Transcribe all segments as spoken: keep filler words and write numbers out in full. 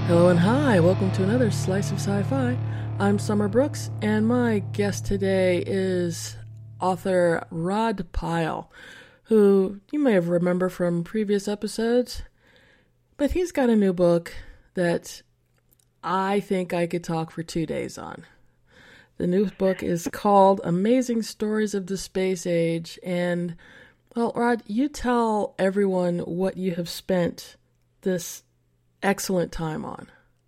Hello and hi, welcome to another Slice of Sci-Fi. I'm Summer Brooks, and my guest today is author Rod Pyle, who you may have remembered from previous episodes, but he's got a new book that I think I could talk for two days on. The new book is called Amazing Stories of the Space Age, and, well, Rod, you tell everyone what you have spent this excellent time on.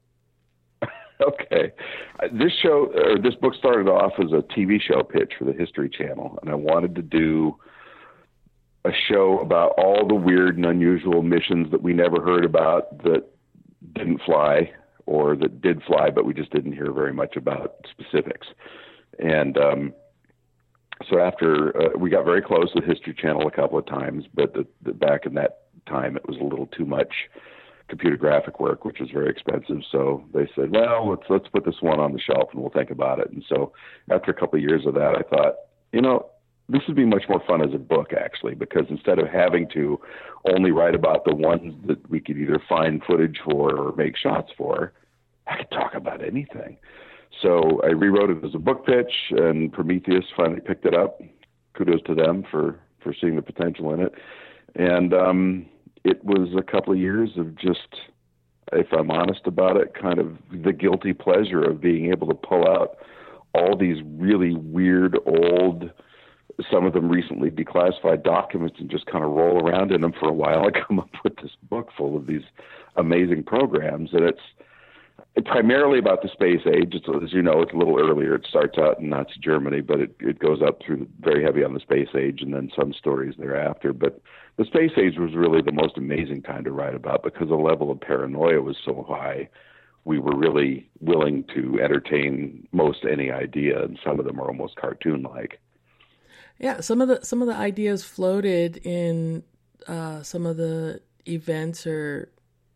Okay. This show, or this book started off as a T V show pitch for the History Channel, and I wanted to do a show about all the weird and unusual missions that we never heard about that didn't fly, or that did fly, but we just didn't hear very much about specifics. And um, so after, uh, we got very close to the History Channel a couple of times, but the, the, back in that time it was a little too much computer graphic work, which was very expensive. So they said, well, let's let's put this one on the shelf and we'll think about it. And so after a couple of years of that, I thought, you know, this would be much more fun as a book, actually, because instead of having to only write about the ones that we could either find footage for or make shots for, I could talk about anything. So I rewrote it as a book pitch, and Prometheus finally picked it up. Kudos to them for, for seeing the potential in it. And um, it was a couple of years of just, if I'm honest about it, kind of the guilty pleasure of being able to pull out all these really weird, old, some of them recently declassified documents and just kind of roll around in them for a while. I come up with this book full of these amazing programs, and it's primarily about the space age. It's, as you know, it's a little earlier. It starts out in Nazi Germany, but it, it goes up through very heavy on the space age and then some stories thereafter. But the space age was really the most amazing time to write about because the level of paranoia was so high. We were really willing to entertain most any idea, and some of them are almost cartoon-like. Yeah, some of the some of the ideas floated in uh, some of the events or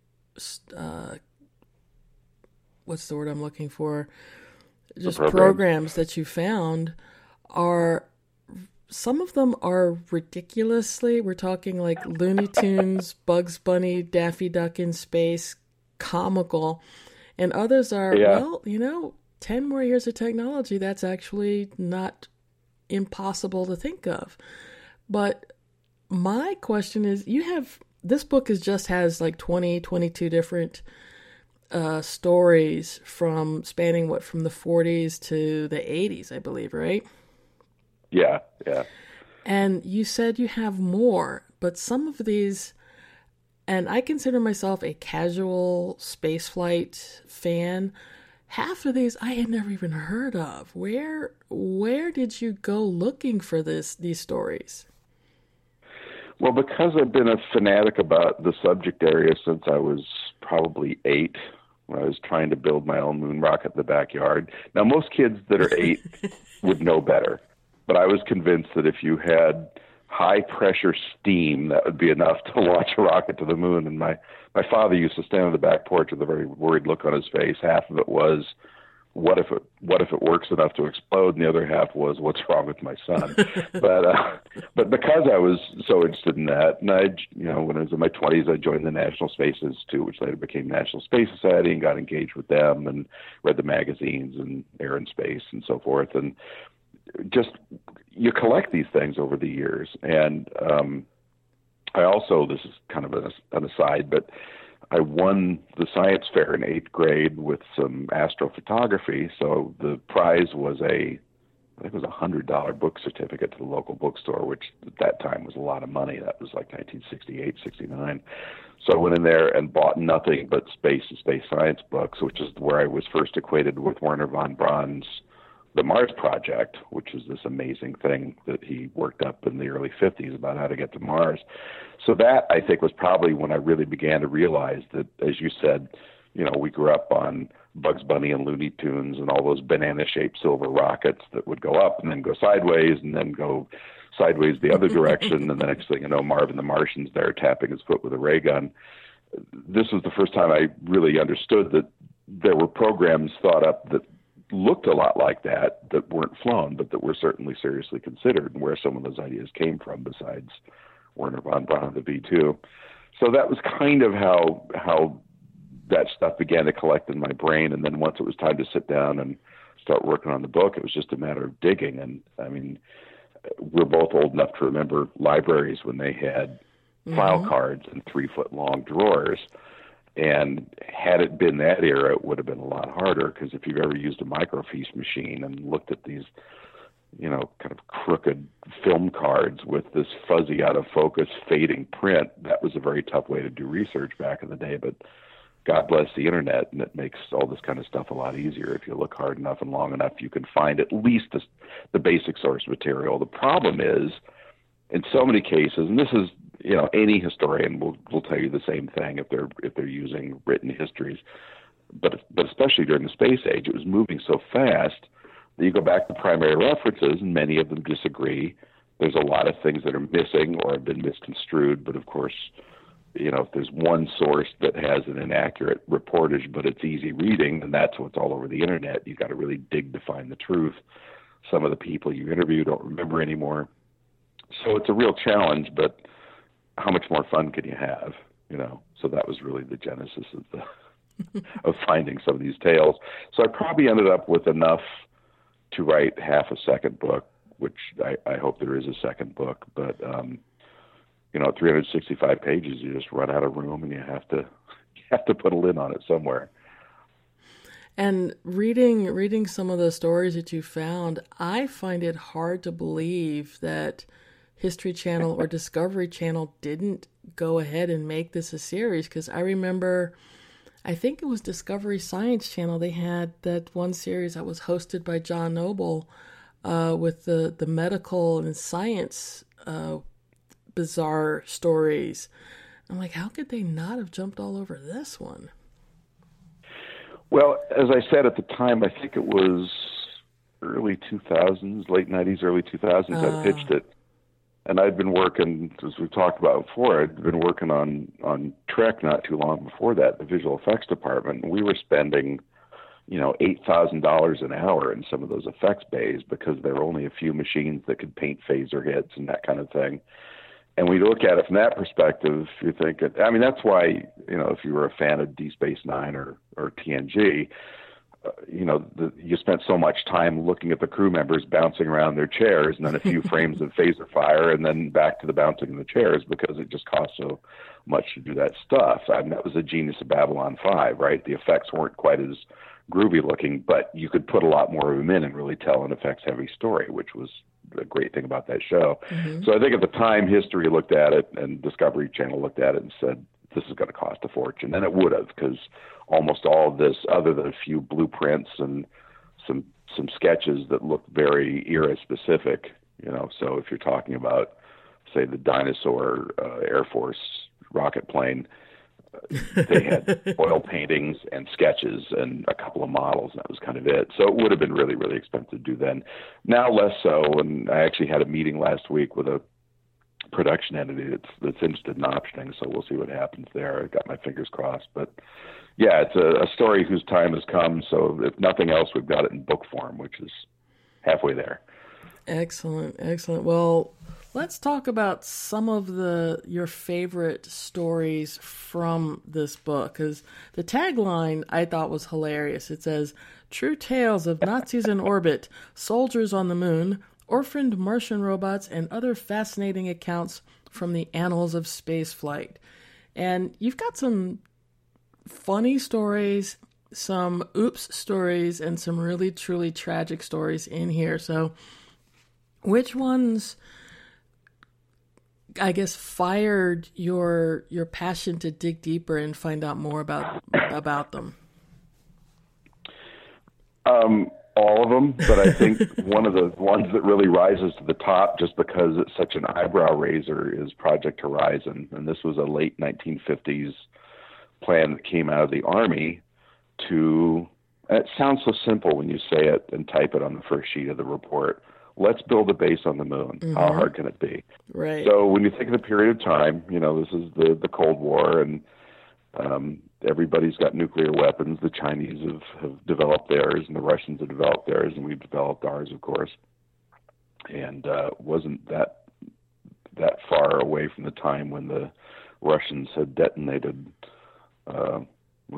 uh, what's the word I'm looking for? Just programs. programs that you found are, some of them are ridiculously, we're talking like Looney Tunes, Bugs Bunny, Daffy Duck in space, comical. And others are, yeah. well, you know, ten more years of technology, that's actually not impossible to think of. But my question is, you have, this book is just has like twenty, twenty-two different uh, stories from spanning what, from the forties to the eighties, I believe, right? Yeah, yeah. And you said you have more, but some of these, and I consider myself a casual spaceflight fan, half of these I had never even heard of. Where where did you go looking for this these stories? Well, because I've been a fanatic about the subject area since I was probably eight, when I was trying to build my own moon rocket in the backyard. Now, most kids that are eight would know better, but I was convinced that if you had high-pressure steam, that would be enough to launch a rocket to the moon. And my, my father used to stand on the back porch with a very worried look on his face. Half of it was, what if it what if it works enough to explode? And the other half was, what's wrong with my son? but uh, but because I was so interested in that, and I, you know, when I was in my twenties, I joined the National Space Institute, which later became National Space Society, and got engaged with them and read the magazines and Air and Space and so forth. And just, you collect these things over the years. And um, I also, this is kind of an, an aside, but I won the science fair in eighth grade with some astrophotography. So the prize was a, I think it was a hundred dollar book certificate to the local bookstore, which at that time was a lot of money. That was like nineteen sixty-eight, sixty-nine. So I went in there and bought nothing but space and space science books, which is where I was first acquainted with Wernher von Braun's The Mars Project, which is this amazing thing that he worked up in the early fifties about how to get to Mars. So that, I think, was probably when I really began to realize that, as you said, you know, we grew up on Bugs Bunny and Looney Tunes and all those banana-shaped silver rockets that would go up and then go sideways and then go sideways the other direction. And the next thing you know, Marvin the Martian's there tapping his foot with a ray gun. This was the first time I really understood that there were programs thought up that looked a lot like that, that weren't flown, but that were certainly seriously considered, and where some of those ideas came from besides Wernher von Braun, the V two. So that was kind of how how that stuff began to collect in my brain. And then once it was time to sit down and start working on the book, it was just a matter of digging. And I mean, we're both old enough to remember libraries when they had mm-hmm. file cards in three foot long drawers. And had it been that era, it would have been a lot harder, because if you've ever used a microfiche machine and looked at these, you know, kind of crooked film cards with this fuzzy, out of focus, fading print, that was a very tough way to do research back in the day. But God bless the internet, and it makes all this kind of stuff a lot easier. If you look hard enough and long enough, you can find at least the, the basic source material. The problem is, in so many cases, and this is, you know, any historian will will tell you the same thing if they're if they're using written histories, but but especially during the space age, it was moving so fast that you go back to primary references, and many of them disagree. There's a lot of things that are missing or have been misconstrued, but of course, you know, if there's one source that has an inaccurate reportage, but it's easy reading, then that's what's all over the internet. You've got to really dig to find the truth. Some of the people you interview don't remember anymore. So it's a real challenge, but how much more fun can you have, you know? So that was really the genesis of the of finding some of these tales. So I probably ended up with enough to write half a second book, which I, I hope there is a second book, but um, you know, three hundred sixty-five pages, you just run out of room, and you have to you have to put a lid on it somewhere. And reading reading some of the stories that you found, I find it hard to believe that History Channel or Discovery Channel didn't go ahead and make this a series, because I remember, I think it was Discovery Science Channel, they had that one series that was hosted by John Noble uh, with the, the medical and science uh, bizarre stories. I'm like, how could they not have jumped all over this one? Well, as I said at the time, I think it was early two thousands, late nineties, early two thousands, uh, I pitched it. And I'd been working, as we've talked about before, I'd been working on, on Trek not too long before that, the visual effects department. And we were spending, you know, eight thousand dollars an hour in some of those effects bays, because there were only a few machines that could paint phaser hits and that kind of thing. And we look at it from that perspective, you think, I mean, that's why, you know, if you were a fan of D Space Nine or, or T N G, uh, you know, the, you spent so much time looking at the crew members bouncing around their chairs, and then a few frames of phaser fire, and then back to the bouncing of the chairs, because it just cost so much to do that stuff. I mean, that was the genius of Babylon five, right? The effects weren't quite as groovy looking, but you could put a lot more of them in and really tell an effects-heavy story, which was the great thing about that show. Mm-hmm. So I think at the time, History looked at it, and Discovery Channel looked at it and said, this is going to cost a fortune. And it would have, because almost all of this, other than a few blueprints and some some sketches that looked very era-specific, you know, so if you're talking about, say, the dinosaur uh, Air Force rocket plane, they had oil paintings and sketches and a couple of models, and that was kind of it. So it would have been really, really expensive to do then. Now less so, and I actually had a meeting last week with a production entity that's, that's interested in optioning, so we'll see what happens there. I've got my fingers crossed. But, yeah, it's a, a story whose time has come, so if nothing else, we've got it in book form, which is halfway there. Excellent, excellent. Well, let's talk about some of the your favorite stories from this book, because the tagline I thought was hilarious. It says, "True tales of Nazis in orbit, soldiers on the moon, orphaned Martian robots, and other fascinating accounts from the annals of spaceflight." And you've got some funny stories, some oops stories, and some really, truly tragic stories in here. So which ones, I guess, fired your your passion to dig deeper and find out more about about them? Um, all of them, but I think one of the ones that really rises to the top, just because it's such an eyebrow raiser, is Project Horizon. And this was a late nineteen fifties plan that came out of the Army to, it sounds so simple when you say it and type it on the first sheet of the report. Let's build a base on the moon. Mm-hmm. How hard can it be? Right. So when you think of the period of time, you know, this is the, the Cold War, and um, everybody's got nuclear weapons. The Chinese have, have developed theirs, and the Russians have developed theirs, and we've developed ours, of course. And uh, wasn't that that far away from the time when the Russians had detonated uh, with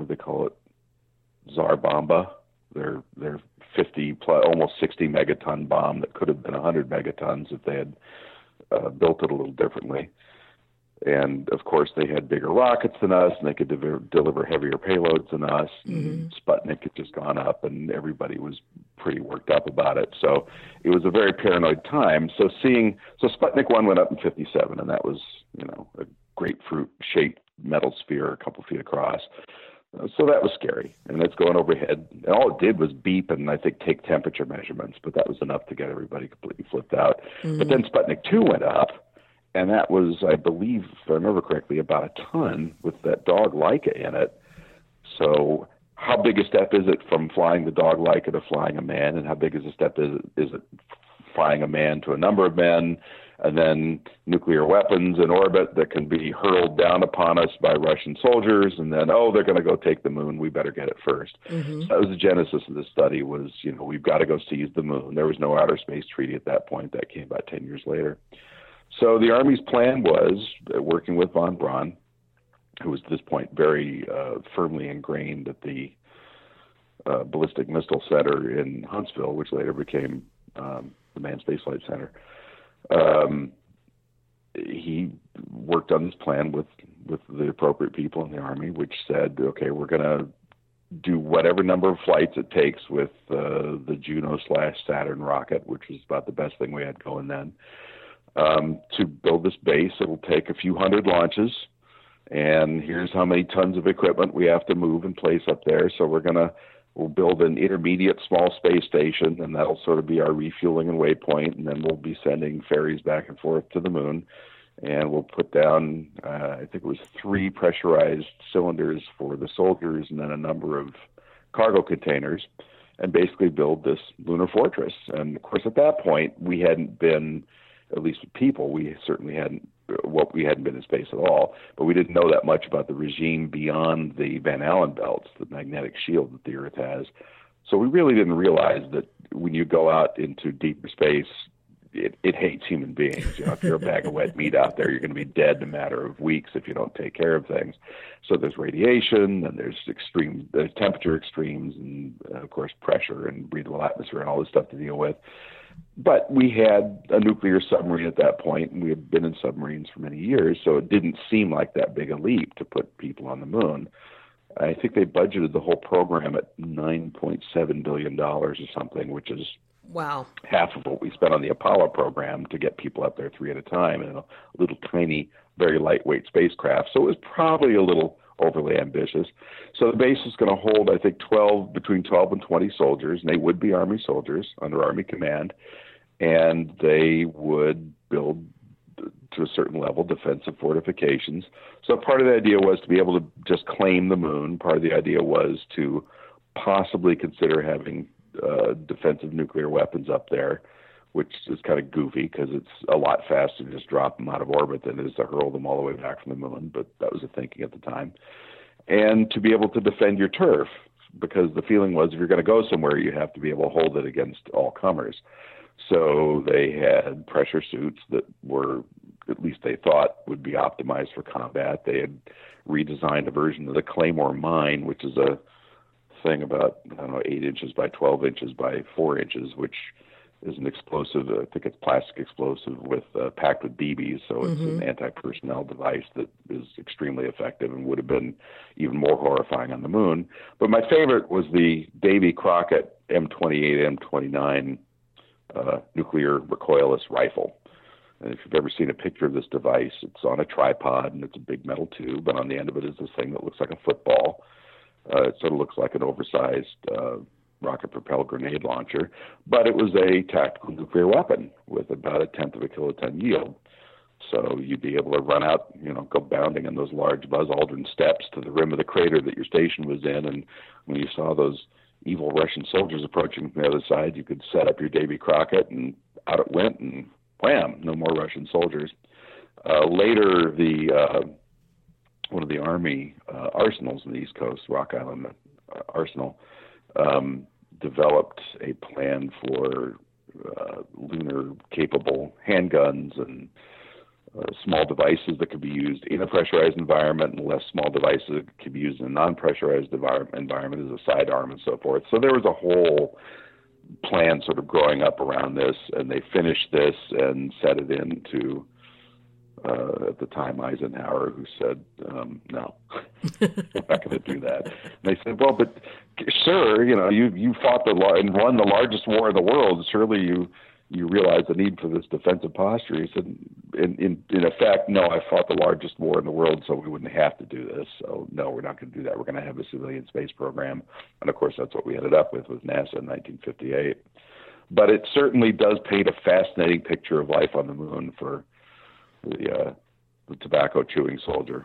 they call it, Tsar Bomba. They're they're fifty plus, almost sixty megaton bomb that could have been one hundred megatons if they had uh, built it a little differently. And of course, they had bigger rockets than us, and they could deliver, deliver heavier payloads than us. Mm-hmm. Sputnik had just gone up, and everybody was pretty worked up about it. So it was a very paranoid time. So seeing, so Sputnik one went up in fifty-seven, and that was, you know, a grapefruit-shaped metal sphere, a couple feet across. Uh, so that was scary, and it's going overhead. And all it did was beep and I think take temperature measurements, but that was enough to get everybody completely flipped out. Mm-hmm. But then Sputnik two went up. And that was, I believe, if I remember correctly, about a ton with that dog Laika in it. So how big a step is it from flying the dog Laika to flying a man? And how big is a step is it, is it flying a man to a number of men? And then nuclear weapons in orbit that can be hurled down upon us by Russian soldiers. And then, oh, they're going to go take the moon. We better get it first. Mm-hmm. So that was the genesis of this study was, you know, we've got to go seize the moon. There was no outer space treaty at that point. That came about ten years later. So the Army's plan was, uh, working with von Braun, who was at this point very uh, firmly ingrained at the uh, Ballistic Missile Center in Huntsville, which later became um, the Manned Space Flight Center. Um, he worked on this plan with, with the appropriate people in the Army, which said, okay, we're going to do whatever number of flights it takes with uh, the Juno slash Saturn rocket, which was about the best thing we had going then. Um, to build this base, it'll take a few hundred launches, and here's how many tons of equipment we have to move and place up there. So we're gonna we'll build an intermediate small space station, and that'll sort of be our refueling and waypoint, and then we'll be sending ferries back and forth to the moon, and we'll put down uh, I think it was three pressurized cylinders for the soldiers, and then a number of cargo containers, and basically build this lunar fortress. And of course, at that point, we hadn't been, at least with people, we certainly hadn't, well, we hadn't been in space at all, but we didn't know that much about the regime beyond the Van Allen belts, the magnetic shield that the Earth has. So we really didn't realize that when you go out into deeper space, it, it hates human beings. You know, if you're a bag of wet meat out there, you're going to be dead in a matter of weeks if you don't take care of things. So there's radiation, and there's extreme, there's temperature extremes, and uh, of course pressure and breathable atmosphere and all this stuff to deal with. But we had a nuclear submarine at that point, and we had been in submarines for many years, so it didn't seem like that big a leap to put people on the moon. I think they budgeted the whole program at nine point seven billion dollars or something, which is wow, half of what we spent on the Apollo program to get people up there three at a time in a little tiny, very lightweight spacecraft. So it was probably a little overly ambitious. So the base is going to hold, I think, twelve, between twelve and twenty soldiers, and they would be Army soldiers under Army command, and they would build, to a certain level, defensive fortifications. So part of the idea was to be able to just claim the moon. Part of the idea was to possibly consider having uh, defensive nuclear weapons up there, which is kind of goofy because it's a lot faster to just drop them out of orbit than it is to hurl them all the way back from the moon. But that was the thinking at the time. And to be able to defend your turf, because the feeling was if you're going to go somewhere, you have to be able to hold it against all comers. So they had pressure suits that were, at least they thought, would be optimized for combat. They had redesigned a version of the Claymore mine, which is a thing about, I don't know, eight inches by twelve inches by four inches, which is an explosive, I think it's plastic explosive with uh, packed with B Bs, so it's mm-hmm. an anti-personnel device that is extremely effective and would have been even more horrifying on the moon. But my favorite was the Davy Crockett M twenty-eight, M twenty-nine uh, nuclear recoilless rifle. And if you've ever seen a picture of this device, it's on a tripod and it's a big metal tube, and on the end of it is this thing that looks like a football. Uh, it sort of looks like an oversized uh, rocket-propelled grenade launcher, but it was a tactical nuclear weapon with about a tenth of a kiloton yield. So you'd be able to run out, you know, go bounding on those large Buzz Aldrin steps to the rim of the crater that your station was in, and when you saw those evil Russian soldiers approaching from the other side, you could set up your Davy Crockett, and out it went, and wham, no more Russian soldiers. Uh, later, the uh, one of the Army uh, arsenals in the East Coast, Rock Island uh, Arsenal, um, developed a plan for uh, lunar-capable handguns and uh, small devices that could be used in a pressurized environment, and less small devices that could be used in a non-pressurized envir- environment as a sidearm and so forth. So there was a whole plan sort of growing up around this, and they finished this and set it into, uh, at the time, Eisenhower, who said, um, no, we're not going to do that. And they said, well, but sir, you know, you, you fought the lar- and won the largest war in the world. Surely you, you realize the need for this defensive posture. He said, in, in, in effect, no, I fought the largest war in the world, so we wouldn't have to do this. So no, we're not going to do that. We're going to have a civilian space program. And of course, that's what we ended up with with NASA in nineteen fifty-eight. But it certainly does paint a fascinating picture of life on the moon for the, uh, the tobacco chewing soldier.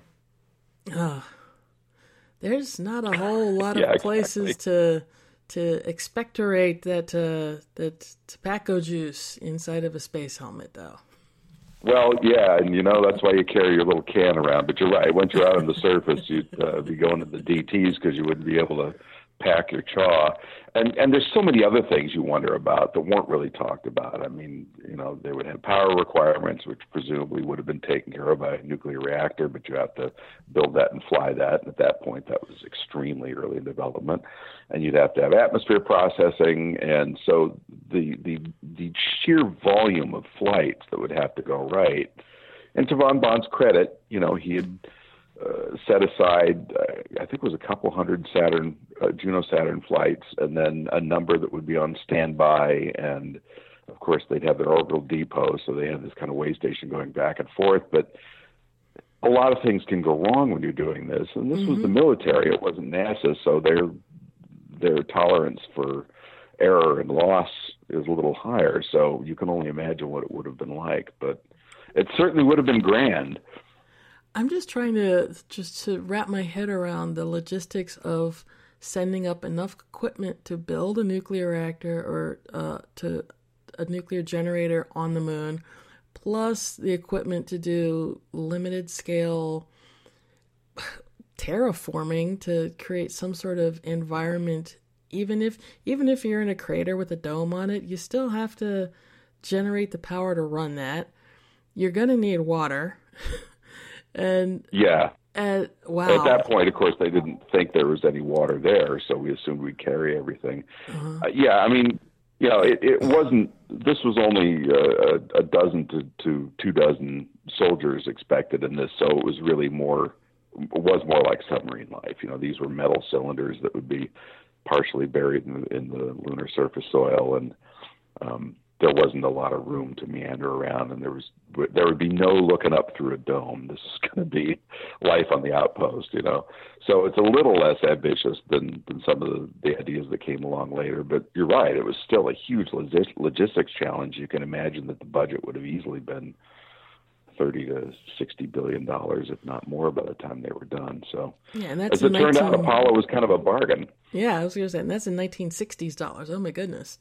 Oh, there's not a whole lot of yeah, places exactly. to to expectorate that uh, that tobacco juice inside of a space helmet, though. Well, yeah, and you know that's why you carry your little can around. But you're right. Once you're out on the surface, you'd uh, be going to the D Ts because you wouldn't be able to pack your chaw. And and there's so many other things you wonder about that weren't really talked about. I mean, you know, they would have power requirements, which presumably would have been taken care of by a nuclear reactor, but you have to build that and fly that. And at that point, that was extremely early in development. And you'd have to have atmosphere processing. And so the the the sheer volume of flights that would have to go right. And to von Bonn's credit, you know, he had Uh, set aside, uh, I think it was a couple hundred Saturn, uh, Juno Saturn flights, and then a number that would be on standby. And of course, they'd have their orbital depot, so they had this kind of way station going back and forth. But a lot of things can go wrong when you're doing this. And this mm-hmm. was the military; it wasn't NASA, so their their tolerance for error and loss is a little higher. So you can only imagine what it would have been like. But it certainly would have been grand. I'm just trying to just to wrap my head around the logistics of sending up enough equipment to build a nuclear reactor or uh, to a nuclear generator on the moon, plus the equipment to do limited scale terraforming to create some sort of environment. Even if even if you're in a crater with a dome on it, you still have to generate the power to run that. You're going to need water. And yeah, uh, wow. At that point, of course, they didn't think there was any water there, so we assumed we'd carry everything. Uh-huh. Uh, yeah, I mean, you know, it, it wasn't. This was only uh, a, a dozen to, to two dozen soldiers expected in this, so it was really more. It was more like submarine life. You know, these were metal cylinders that would be partially buried in the, in the lunar surface soil, and um, there wasn't a lot of room to meander around, and there was there would be no looking up through a dome. This is going to be life on the outpost, you know. So it's a little less ambitious than, than some of the, the ideas that came along later. But you're right; it was still a huge logis- logistics challenge. You can imagine that the budget would have easily been thirty to sixty billion dollars, if not more, by the time they were done. So, yeah, and that's as it nineteen... turned out, Apollo was kind of a bargain. Yeah, I was going to say, and that's in nineteen sixties dollars. Oh my goodness.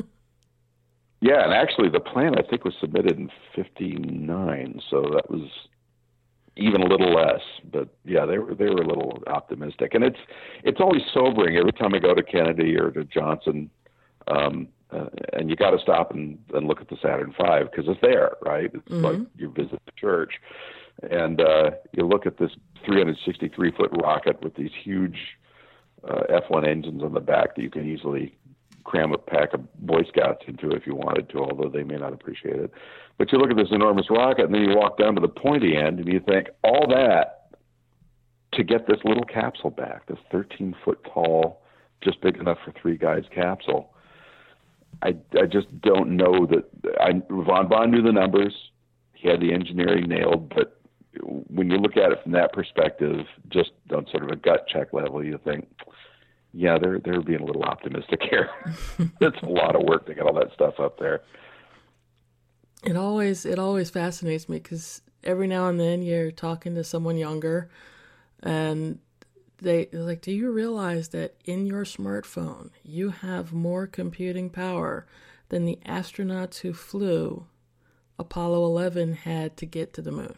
Yeah, and actually the plan, I think, was submitted in fifty-nine, so that was even a little less. But yeah, they were they were a little optimistic, and it's it's always sobering every time I go to Kennedy or to Johnson, um, uh, and you got to stop and, and look at the Saturn five because it's there, right? It's mm-hmm. like you visit the church, and uh, you look at this three hundred sixty-three foot rocket with these huge uh, F one engines on the back that you can easily cram a pack of Boy Scouts into if you wanted to, although they may not appreciate it. But you look at this enormous rocket, and then you walk down to the pointy end, and you think, all that to get this little capsule back, this thirteen foot tall, just big enough for three guys capsule. I, I just don't know that. I, von Bonn knew the numbers. He had the engineering nailed, but when you look at it from that perspective, just on sort of a gut check level, you think, yeah, they're they're being a little optimistic here. It's a lot of work to get all that stuff up there. It always it always fascinates me because every now and then you're talking to someone younger, and they they're like, "Do you realize that in your smartphone you have more computing power than the astronauts who flew Apollo eleven had to get to the moon?"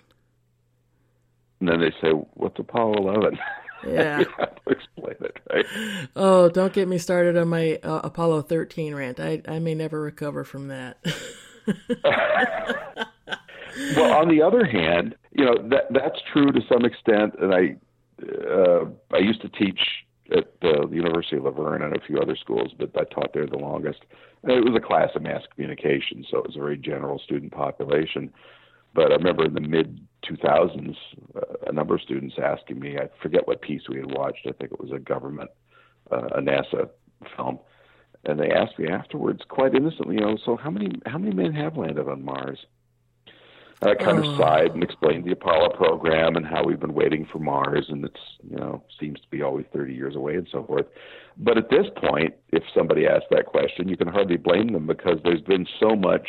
And then they say, "What's Apollo eleven?" Yeah. You have to explain it, right? Oh, don't get me started on my uh, Apollo thirteen rant. I, I may never recover from that. Well, on the other hand, you know, that that's true to some extent. And I, uh, I used to teach at uh, the University of Laverne and a few other schools, but I taught there the longest. And it was a class of mass communication, so it was a very general student population. But I remember in the mid two thousands, uh, a number of students asking me, I forget what piece we had watched. I think it was a government, uh, a NASA film. And they asked me afterwards, quite innocently, you know, so how many how many men have landed on Mars? And I kind oh. of sighed and explained the Apollo program and how we've been waiting for Mars, and it's, you know, seems to be always thirty years away and so forth. But at this point, if somebody asks that question, you can hardly blame them, because there's been so much,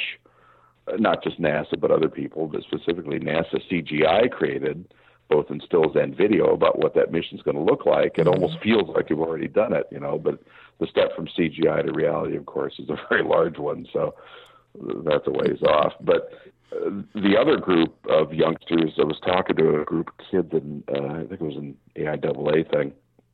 not just NASA, but other people, but specifically NASA C G I created, both in stills and video, about what that mission's going to look like. It Mm-hmm. almost feels like you've already done it, you know, but the step from C G I to reality, of course, is a very large one, so that's a ways off. But uh, the other group of youngsters, I was talking to a group of kids, in, uh, I think it was an A I A A thing,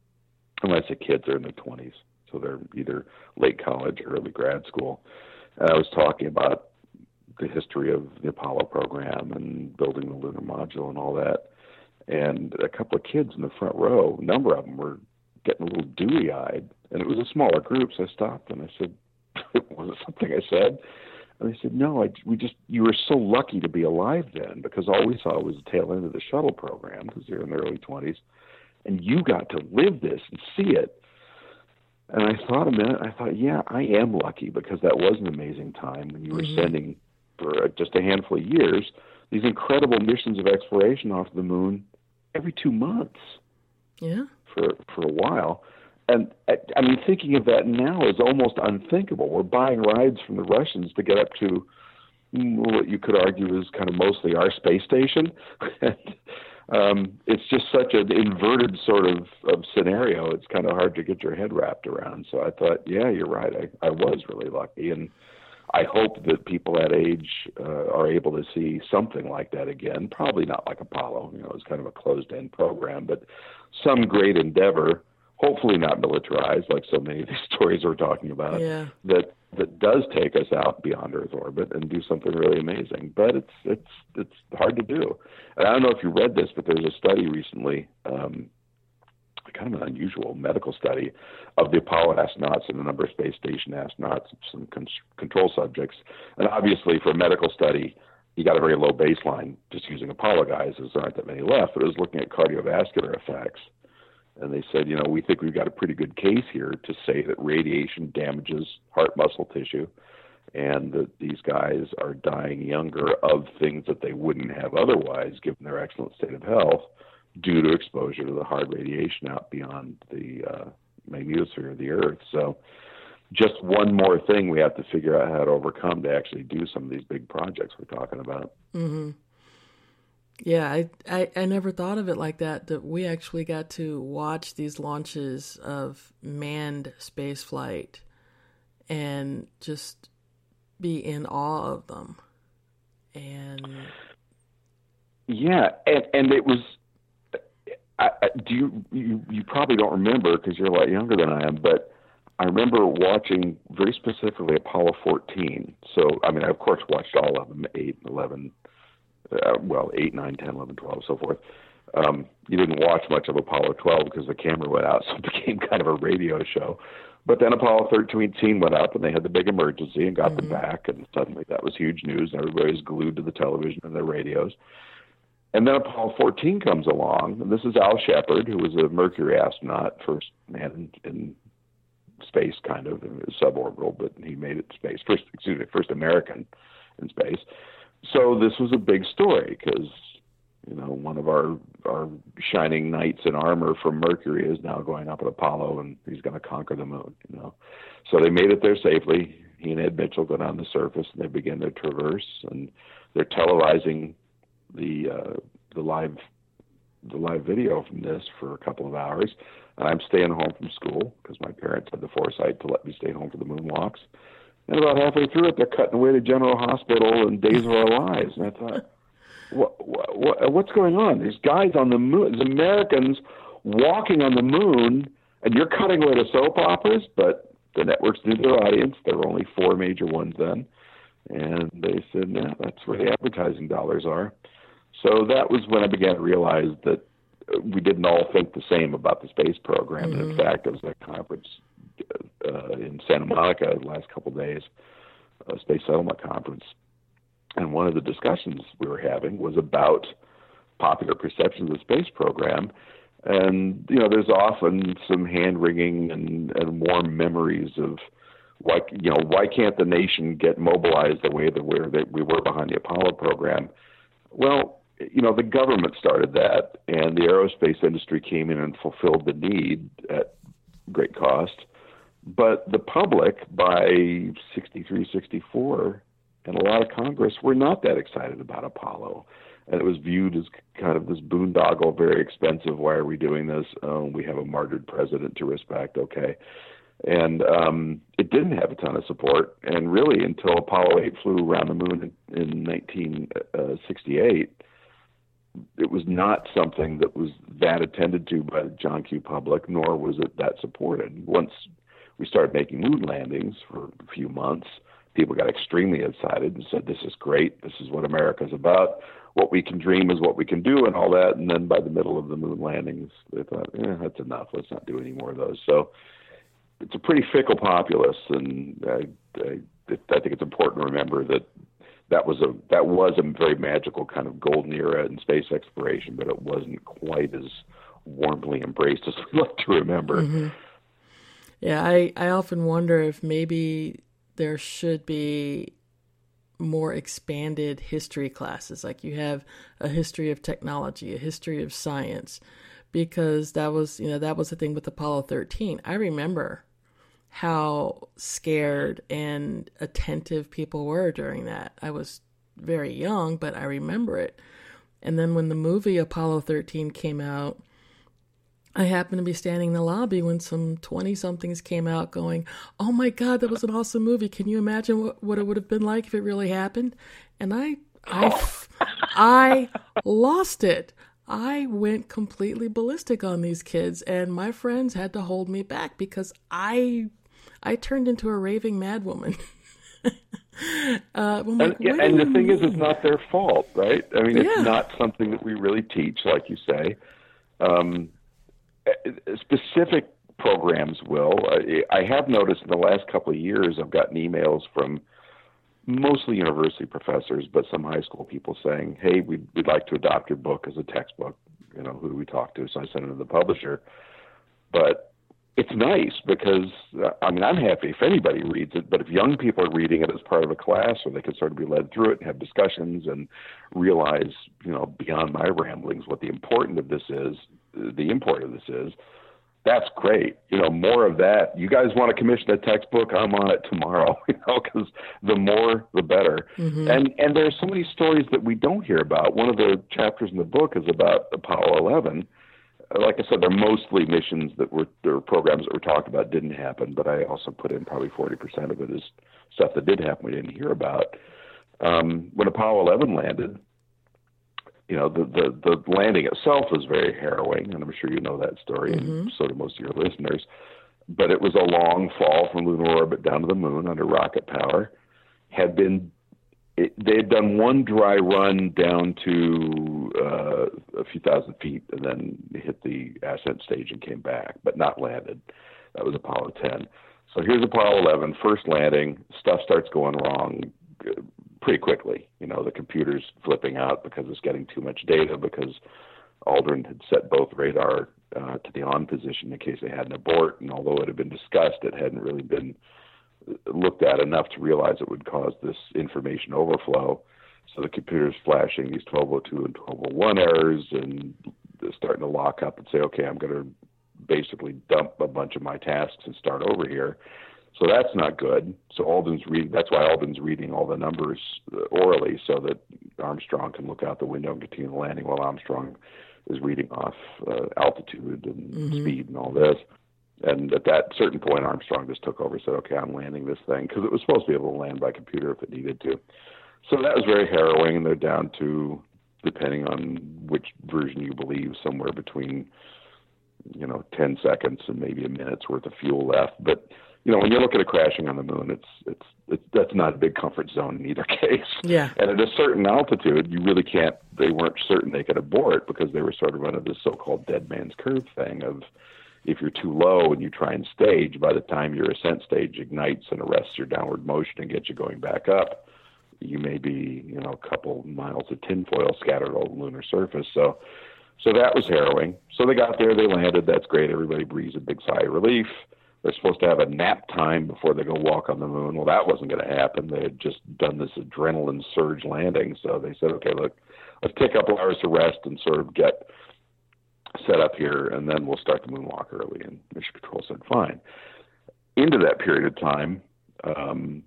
and when I say kids, they're in their twenties, so they're either late college or early grad school, and I was talking about the history of the Apollo program and building the lunar module and all that. And a couple of kids in the front row, a number of them were getting a little dewy-eyed, and it was a smaller group, so I stopped and I said, was it something I said? And they said, no, I, we just, you were so lucky to be alive then, because all we saw was the tail end of the shuttle program, because they're in their early twenties, and you got to live this and see it. And I thought a minute, I thought, yeah, I am lucky, because that was an amazing time when you were Mm-hmm. sending, for just a handful of years, these incredible missions of exploration off the moon every two months. Yeah. For for a while. And I mean, thinking of that now is almost unthinkable. We're buying rides from the Russians to get up to what you could argue is kind of mostly our space station. and, um, it's just such an inverted sort of, of scenario. It's kind of hard to get your head wrapped around. So I thought, yeah, you're right. I, I was really lucky. And I hope that people that age uh, are able to see something like that again. Probably not like Apollo. You know, it's kind of a closed-end program, but some great endeavor, hopefully not militarized like so many of these stories we're talking about, Yeah. that that does take us out beyond Earth orbit and do something really amazing. But it's it's it's hard to do. And I don't know if you read this, but there's a study recently, um, kind of an unusual medical study of the Apollo astronauts and the number of space station astronauts, some con- control subjects. And obviously for a medical study, you got a very low baseline just using Apollo guys, as there aren't that many left, but it was looking at cardiovascular effects. And they said, you know, we think we've got a pretty good case here to say that radiation damages heart muscle tissue, and that these guys are dying younger of things that they wouldn't have otherwise, given their excellent state of health, due to exposure to the hard radiation out beyond the uh, magnetosphere of the Earth. So just one more thing we have to figure out how to overcome to actually do some of these big projects we're talking about. Mm-hmm. Yeah, I, I, I never thought of it like that, that we actually got to watch these launches of manned space flight and just be in awe of them. And yeah, and, and it was, I, I, do you, you, you probably don't remember because you're a lot younger than I am, but I remember watching very specifically Apollo fourteen. So, I mean, I of course watched all of them, eight, eleven, uh, well, eight, nine, ten, eleven, twelve, so forth. Um, you didn't watch much of Apollo twelve because the camera went out, so it became kind of a radio show. But then Apollo thirteen went up, and they had the big emergency and got mm-hmm. them back, and suddenly that was huge news, and everybody was glued to the television and their radios. And then Apollo fourteen comes along, and this is Al Shepard, who was a Mercury astronaut, first man in, in space, kind of, suborbital, but he made it to space. First, excuse me, first American in space. So this was a big story because, you know, one of our our shining knights in armor from Mercury is now going up at Apollo, and he's going to conquer the moon, you know. So they made it there safely. He and Ed Mitchell go down the surface, and they begin their traverse, and they're televising the uh, the live the live video from this for a couple of hours. And I'm staying home from school because my parents had the foresight to let me stay home for the moonwalks. And about halfway through it, they're cutting away to General Hospital and Days of Our Lives. And I thought, what, what, what's going on? There's guys on the moon, there's Americans walking on the moon, and you're cutting away to soap operas, but the networks knew their audience. There were only four major ones then. And they said, no, that's where the advertising dollars are. So that was when I began to realize that we didn't all think the same about the space program. Mm-hmm. And in fact, I was at a conference uh, in Santa Monica the last couple of days, a space settlement conference. And one of the discussions we were having was about popular perceptions of the space program. And, you know, there's often some hand-wringing and, and warm memories of, why, you know, why can't the nation get mobilized the way that, we're, that we were behind the Apollo program? Well, you know, the government started that, and the aerospace industry came in and fulfilled the need at great cost. But the public, by sixty-three, sixty-four, and a lot of Congress were not that excited about Apollo. And it was viewed as kind of this boondoggle, very expensive. Why are we doing this? Oh, we have a martyred president to respect. Okay. And um, it didn't have a ton of support. And really, until Apollo eight flew around the moon in, in nineteen sixty-eight, it was not something that was that attended to by the John Q. public, nor was it that supported. Once we started making moon landings for a few months, people got extremely excited and said, this is great. This is what America's about. What we can dream is what we can do and all that. And then by the middle of the moon landings, they thought, eh, that's enough. Let's not do any more of those. So it's a pretty fickle populace. And I, I, I think it's important to remember that that was a that was a very magical kind of golden era in space exploration, but it wasn't quite as warmly embraced as we like to remember. Mm-hmm. Yeah, I, I often wonder if maybe there should be more expanded history classes. Like you have a history of technology, a history of science, because that was, you know, that was the thing with Apollo thirteen. I remember how scared and attentive people were during that. I was very young, but I remember it. And then when the movie Apollo thirteen came out, I happened to be standing in the lobby when some twenty-somethings came out going, oh my God, that was an awesome movie. Can you imagine what, what it would have been like if it really happened? And I, I, I lost it. I went completely ballistic on these kids, and my friends had to hold me back because I, I turned into a raving madwoman. uh, and, like, yeah, and the thing is, it's not their fault, right? I mean, it's yeah. not something that we really teach, like you say. Um, specific programs will. I have noticed in the last couple of years, I've gotten emails from mostly university professors, but some high school people saying, hey, we'd, we'd like to adopt your book as a textbook. You know, who do we talk to? So I sent it to the publisher. But it's nice because, uh, I mean, I'm happy if anybody reads it, but if young people are reading it as part of a class where they can sort of be led through it and have discussions and realize, you know, beyond my ramblings what the importance of this is, the import of this is, that's great. You know, more of that. You guys want to commission a textbook? I'm on it tomorrow, you know, because the more, the better. Mm-hmm. And and there are so many stories that we don't hear about. One of the chapters in the book is about Apollo eleven. Like I said, they're mostly missions that were, or programs that were talked about didn't happen, but I also put in probably forty percent of it is stuff that did happen we didn't hear about. Um, when Apollo eleven landed, you know, the, the, the landing itself was very harrowing, and I'm sure you know that story, mm-hmm. and so do most of your listeners. But it was a long fall from lunar orbit down to the moon under rocket power. Had been, it, they had done one dry run down to uh, a few thousand feet, and then hit the ascent stage and came back, but not landed. That was Apollo ten. So here's Apollo eleven, first landing. Stuff starts going wrong pretty quickly. You know, the computer's flipping out because it's getting too much data, because Aldrin had set both radar uh, to the on position in case they had an abort. And although it had been discussed, it hadn't really been looked at enough to realize it would cause this information overflow. So the computer's flashing these twelve oh two and twelve oh one errors, and they're starting to lock up and say, okay, I'm going to basically dump a bunch of my tasks and start over here. So that's not good. So Aldrin's reading, that's why Aldrin's reading all the numbers uh, orally, so that Armstrong can look out the window and continue the landing while Armstrong is reading off uh, altitude and mm-hmm. speed and all this. And at that certain point, Armstrong just took over and said, okay, I'm landing this thing, because it was supposed to be able to land by computer if it needed to. So that was very harrowing, and they're down to, depending on which version you believe, somewhere between you know, ten seconds and maybe a minute's worth of fuel left. But, you know, when you're looking at crashing on the moon, it's, it's, it's, that's not a big comfort zone in either case. Yeah. And at a certain altitude, you really can't, they weren't certain they could abort because they were sort of under this so-called dead man's curve thing of, if you're too low and you try and stage, by the time your ascent stage ignites and arrests your downward motion and gets you going back up, you may be, you know, a couple miles of tinfoil scattered over the lunar surface. So, so that was harrowing. So they got there, they landed. That's great. Everybody breathes a big sigh of relief. They're supposed to have a nap time before they go walk on the moon. Well, that wasn't going to happen. They had just done this adrenaline surge landing. So they said, okay, look, let's take a couple hours to rest and sort of get set up here, and then we'll start the moonwalk early. And Mission Control said, fine. Into that period of time, um,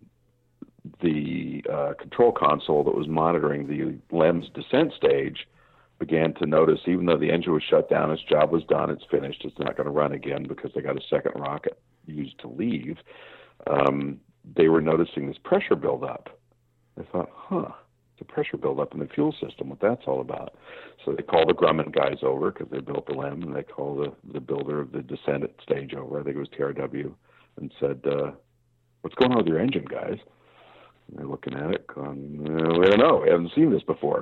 the uh, control console that was monitoring the LEM's descent stage began to notice, even though the engine was shut down, its job was done, it's finished, it's not going to run again because they got a second rocket used to leave, um, they were noticing this pressure buildup. They thought, huh, the pressure buildup in the fuel system, what that's all about. So they called the Grumman guys over because they built the LEM, and they called the, the builder of the descent stage over, I think it was T R W, and said, uh, what's going on with your engine, guys? And they're looking at it going, well, we don't know, we haven't seen this before.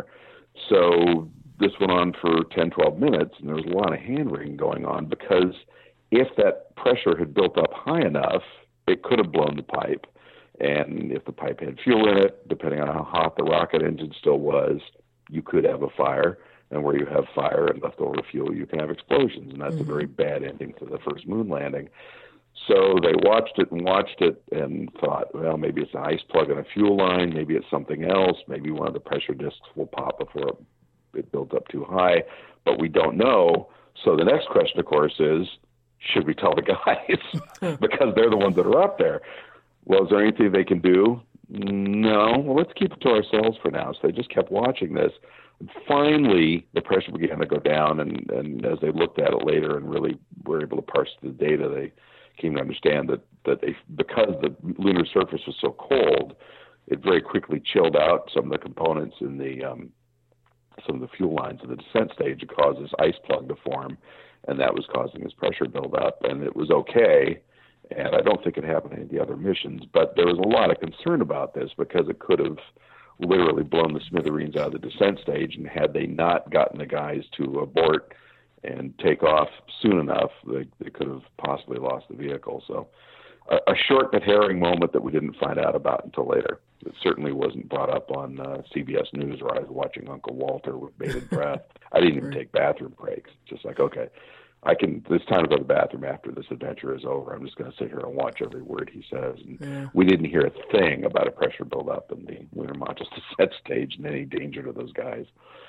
So this went on for ten, twelve minutes, and there was a lot of hand-wringing going on because if that pressure had built up high enough, it could have blown the pipe. And if the pipe had fuel in it, depending on how hot the rocket engine still was, you could have a fire. And where you have fire and leftover fuel, you can have explosions. And that's mm-hmm. a very bad ending to the first moon landing. So they watched it and watched it and thought, well, maybe it's an ice plug in a fuel line. Maybe it's something else. Maybe one of the pressure discs will pop before it, it builds up too high. But we don't know. So the next question, of course, is, should we tell the guys? Because they're the ones that are up there. Well, is there anything they can do? No. Well, let's keep it to ourselves for now. So they just kept watching this. And finally, the pressure began to go down, and, and as they looked at it later and really were able to parse the data, they came to understand that, that they, because the lunar surface was so cold, it very quickly chilled out some of the components in the um, some of the fuel lines of the descent stage. It caused this ice plug to form, and that was causing this pressure buildup, and it was okay. And I don't think it happened in any of the other missions, but there was a lot of concern about this because it could have literally blown the smithereens out of the descent stage, and had they not gotten the guys to abort and take off soon enough, they, they could have possibly lost the vehicle. So a, a short but harrowing moment that we didn't find out about until later. It certainly wasn't brought up on uh, C B S News where I was watching Uncle Walter with bated breath. I didn't even take bathroom breaks. Just like, okay, I can, it's time to go to the bathroom after this adventure is over. I'm just going to sit here and watch every word he says. And yeah. we didn't hear a thing about a pressure buildup in the lunar module's descent stage and any danger to those guys.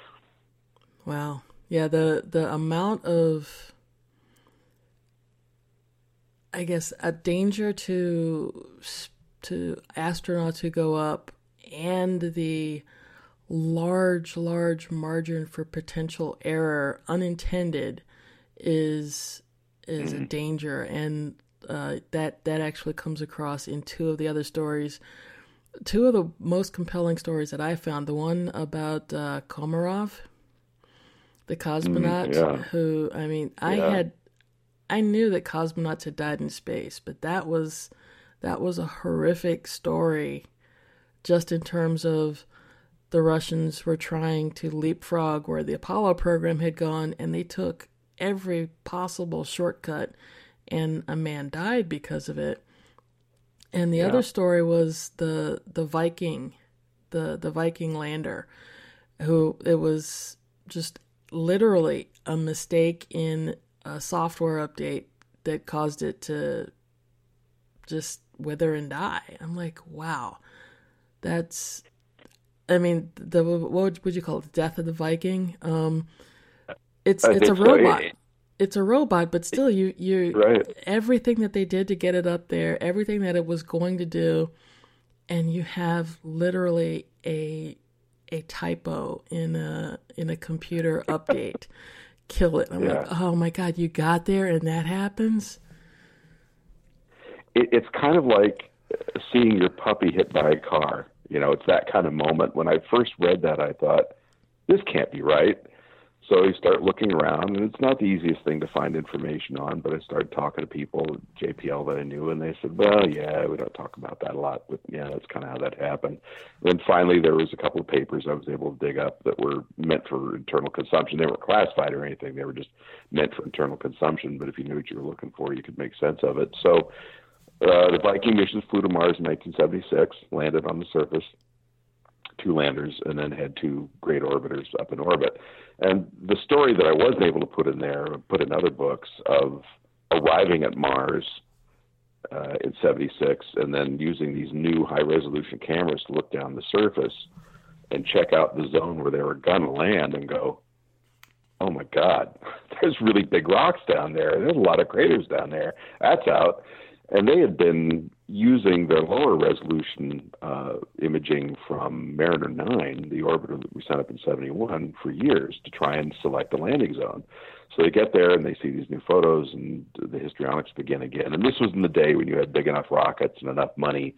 Wow. Yeah, the, the amount of, I guess, a danger to to astronauts who go up, and the large, large margin for potential error, unintended, is is mm-hmm. a danger. And uh, that that actually comes across in two of the other stories. Two of the most compelling stories that I found, the one about uh, Komarov, the cosmonaut, mm, yeah. who, I mean, I yeah. had, I knew that cosmonauts had died in space, but that was, that was a horrific story, just in terms of the Russians were trying to leapfrog where the Apollo program had gone, and they took every possible shortcut, and a man died because of it. And the yeah. other story was the the Viking, the the Viking lander, who it was just literally a mistake in a software update that caused it to just wither and die. I'm like, wow, that's, I mean, the what would you call it? The death of the Viking. Um, it's I it's a robot. So. It's a robot, but still, you you right. everything that they did to get it up there, everything that it was going to do, and you have literally a a typo in a in a computer update kill it. I'm yeah. like, oh my God, you got there and that happens. It, it's kind of like seeing your puppy hit by a car. You know, it's that kind of moment. When I first read that, I thought, this can't be right. So you start looking around, and it's not the easiest thing to find information on, but I started talking to people at J P L that I knew, and they said, well, yeah, we don't talk about that a lot, but yeah, that's kind of how that happened. Then finally there was a couple of papers I was able to dig up that were meant for internal consumption. They weren't classified or anything. They were just meant for internal consumption, but if you knew what you were looking for, you could make sense of it. So uh, the Viking missions flew to Mars in nineteen seventy-six, landed on the surface, two landers, and then had two great orbiters up in orbit. And the story that I wasn't able to put in there, put in other books, of arriving at Mars uh, in seventy-six and then using these new high-resolution cameras to look down the surface and check out the zone where they were going to land and go, oh, my God, there's really big rocks down there. There's a lot of craters down there. That's out. And they had been using their lower resolution uh, imaging from Mariner nine, the orbiter that we sent up in seventy-one, for years to try and select a landing zone. So they get there and they see these new photos, and the histrionics begin again. And this was in the day when you had big enough rockets and enough money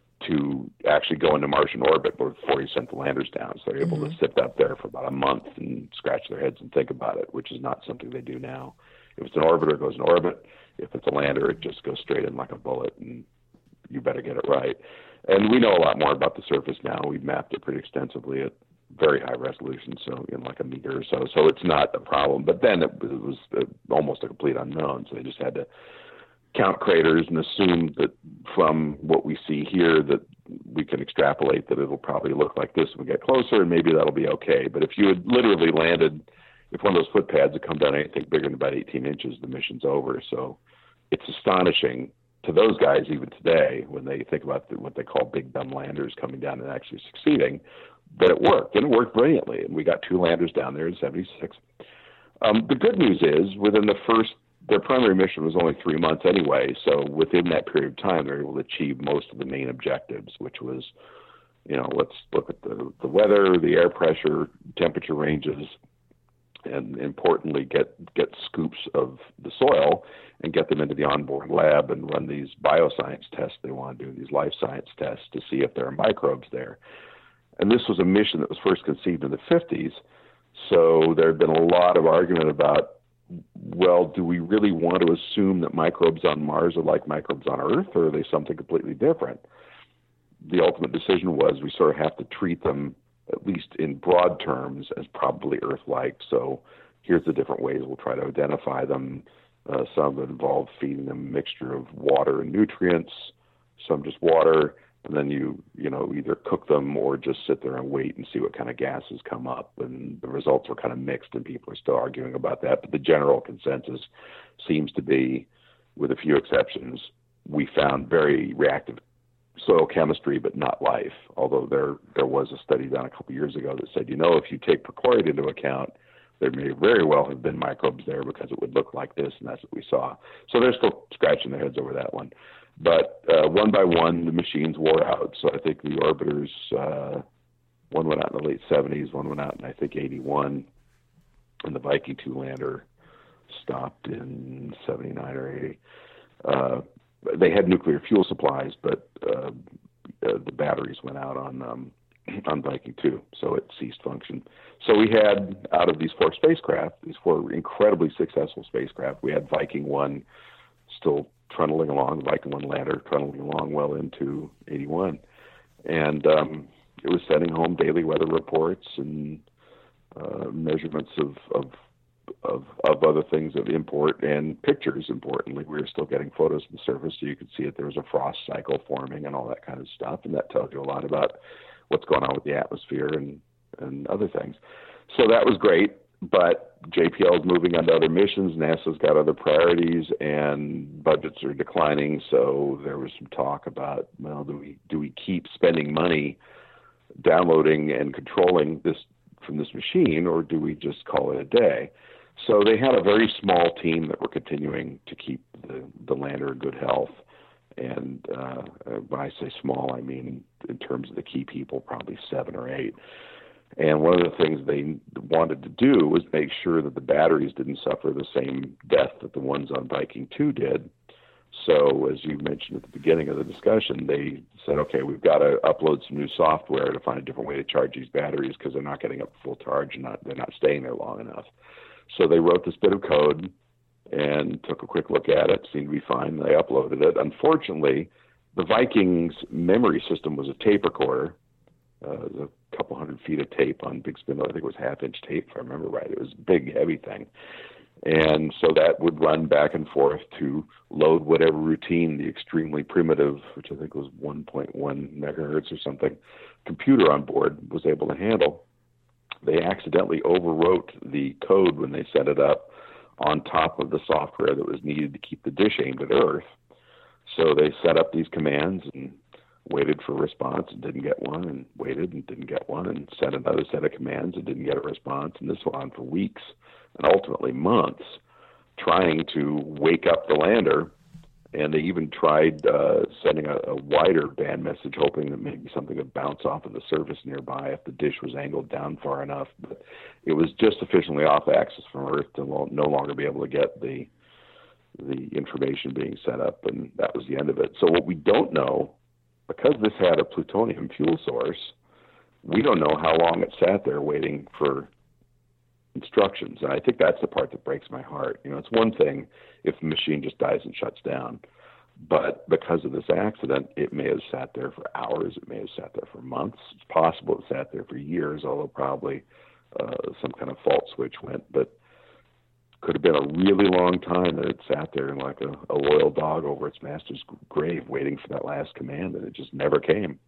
to actually go into Martian orbit before you sent the landers down. So they're able mm-hmm. to sit up there for about a month and scratch their heads and think about it, which is not something they do now. If it's an orbiter, it goes in orbit. If it's a lander, it just goes straight in like a bullet, and you better get it right. And we know a lot more about the surface now. We've mapped it pretty extensively at very high resolution, so in like a meter or so. So it's not a problem. But then it, it was almost a complete unknown, so they just had to count craters and assume that from what we see here that we can extrapolate that it'll probably look like this when we get closer, and maybe that'll be okay. But if you had literally landed, if one of those foot pads had come down anything bigger than about eighteen inches, the mission's over. So it's astonishing to those guys even today when they think about the, what they call big dumb landers coming down and actually succeeding, that it worked, and it worked brilliantly. And we got two landers down there in seventy-six. Um, the good news is within the first, their primary mission was only three months anyway, so within that period of time, they were able to achieve most of the main objectives, which was, you know, let's look at the, the weather, the air pressure, temperature ranges, and importantly, get get scoops of the soil and get them into the onboard lab and run these bioscience tests they want to do, these life science tests to see if there are microbes there. And this was a mission that was first conceived in the fifties, so there had been a lot of argument about, well, do we really want to assume that microbes on Mars are like microbes on Earth, or are they something completely different? The ultimate decision was we sort of have to treat them, at least in broad terms, as probably Earth-like. So here's the different ways we'll try to identify them. Uh, some that involve feeding them a mixture of water and nutrients, some just water, and then you, you know, either cook them or just sit there and wait and see what kind of gases come up. And the results were kind of mixed, and people are still arguing about that. But the general consensus seems to be, with a few exceptions, we found very reactive soil chemistry, but not life. Although there there was a study done a couple of years ago that said, you know, if you take perchlorate into account, there may very well have been microbes there because it would look like this, and that's what we saw. So they're still scratching their heads over that one. But uh, one by one, the machines wore out. So I think the orbiters, uh, one went out in the late seventies, one went out in, I think, eighty-one, and the Viking two lander stopped in seventy-nine or eighty. Uh, they had nuclear fuel supplies, but uh, uh, the batteries went out on um, on Viking two, so it ceased function. So we had, out of these four spacecraft, these four incredibly successful spacecraft, we had Viking one still trundling along, Viking one lander trundling along well into eighty-one. And um, it was sending home daily weather reports and uh, measurements of, of Of, of other things of import, and pictures, importantly. We were still getting photos of the surface, so you could see that there was a frost cycle forming and all that kind of stuff, and that tells you a lot about what's going on with the atmosphere and, and other things. So that was great, but J P L is moving on to other missions. NASA's got other priorities, and budgets are declining, so there was some talk about, well, do we, do we keep spending money downloading and controlling this from this machine, or do we just call it a day? So they had a very small team that were continuing to keep the, the lander in good health. And uh, when I say small, I mean in terms of the key people, probably seven or eight. And one of the things they wanted to do was make sure that the batteries didn't suffer the same death that the ones on Viking two did. so, as you mentioned at the beginning of the discussion, they said, okay, we've got to upload some new software to find a different way to charge these batteries because they're not getting up to full charge and not, they're not staying there long enough. So they wrote this bit of code and took a quick look at it, seemed to be fine. They uploaded it. Unfortunately, the Vikings memory system was a tape recorder, uh, a couple hundred feet of tape on big spindle. I think it was half-inch tape, if I remember right. It was a big, heavy thing. And so that would run back and forth to load whatever routine the extremely primitive, which I think was one point one megahertz or something, computer on board was able to handle. They accidentally overwrote the code when they set it up on top of the software that was needed to keep the dish aimed at Earth. So they set up these commands and waited for a response and didn't get one, and waited and didn't get one, and set another set of commands and didn't get a response. And this went on for weeks and ultimately months, trying to wake up the lander. And they even tried uh, sending a, a wider band message, hoping that maybe something would bounce off of the surface nearby if the dish was angled down far enough. But it was just sufficiently off axis from Earth to lo- no longer be able to get the the information being set up, and that was the end of it. So what we don't know, because this had a plutonium fuel source, we don't know how long it sat there waiting for instructions. And I think that's the part that breaks my heart. You know, it's one thing if the machine just dies and shuts down, but because of this accident, it may have sat there for hours. It may have sat there for months. It's possible it sat there for years, although probably uh, some kind of fault switch went. But could have been a really long time that it sat there like a, a loyal dog over its master's grave waiting for that last command, and it just never came.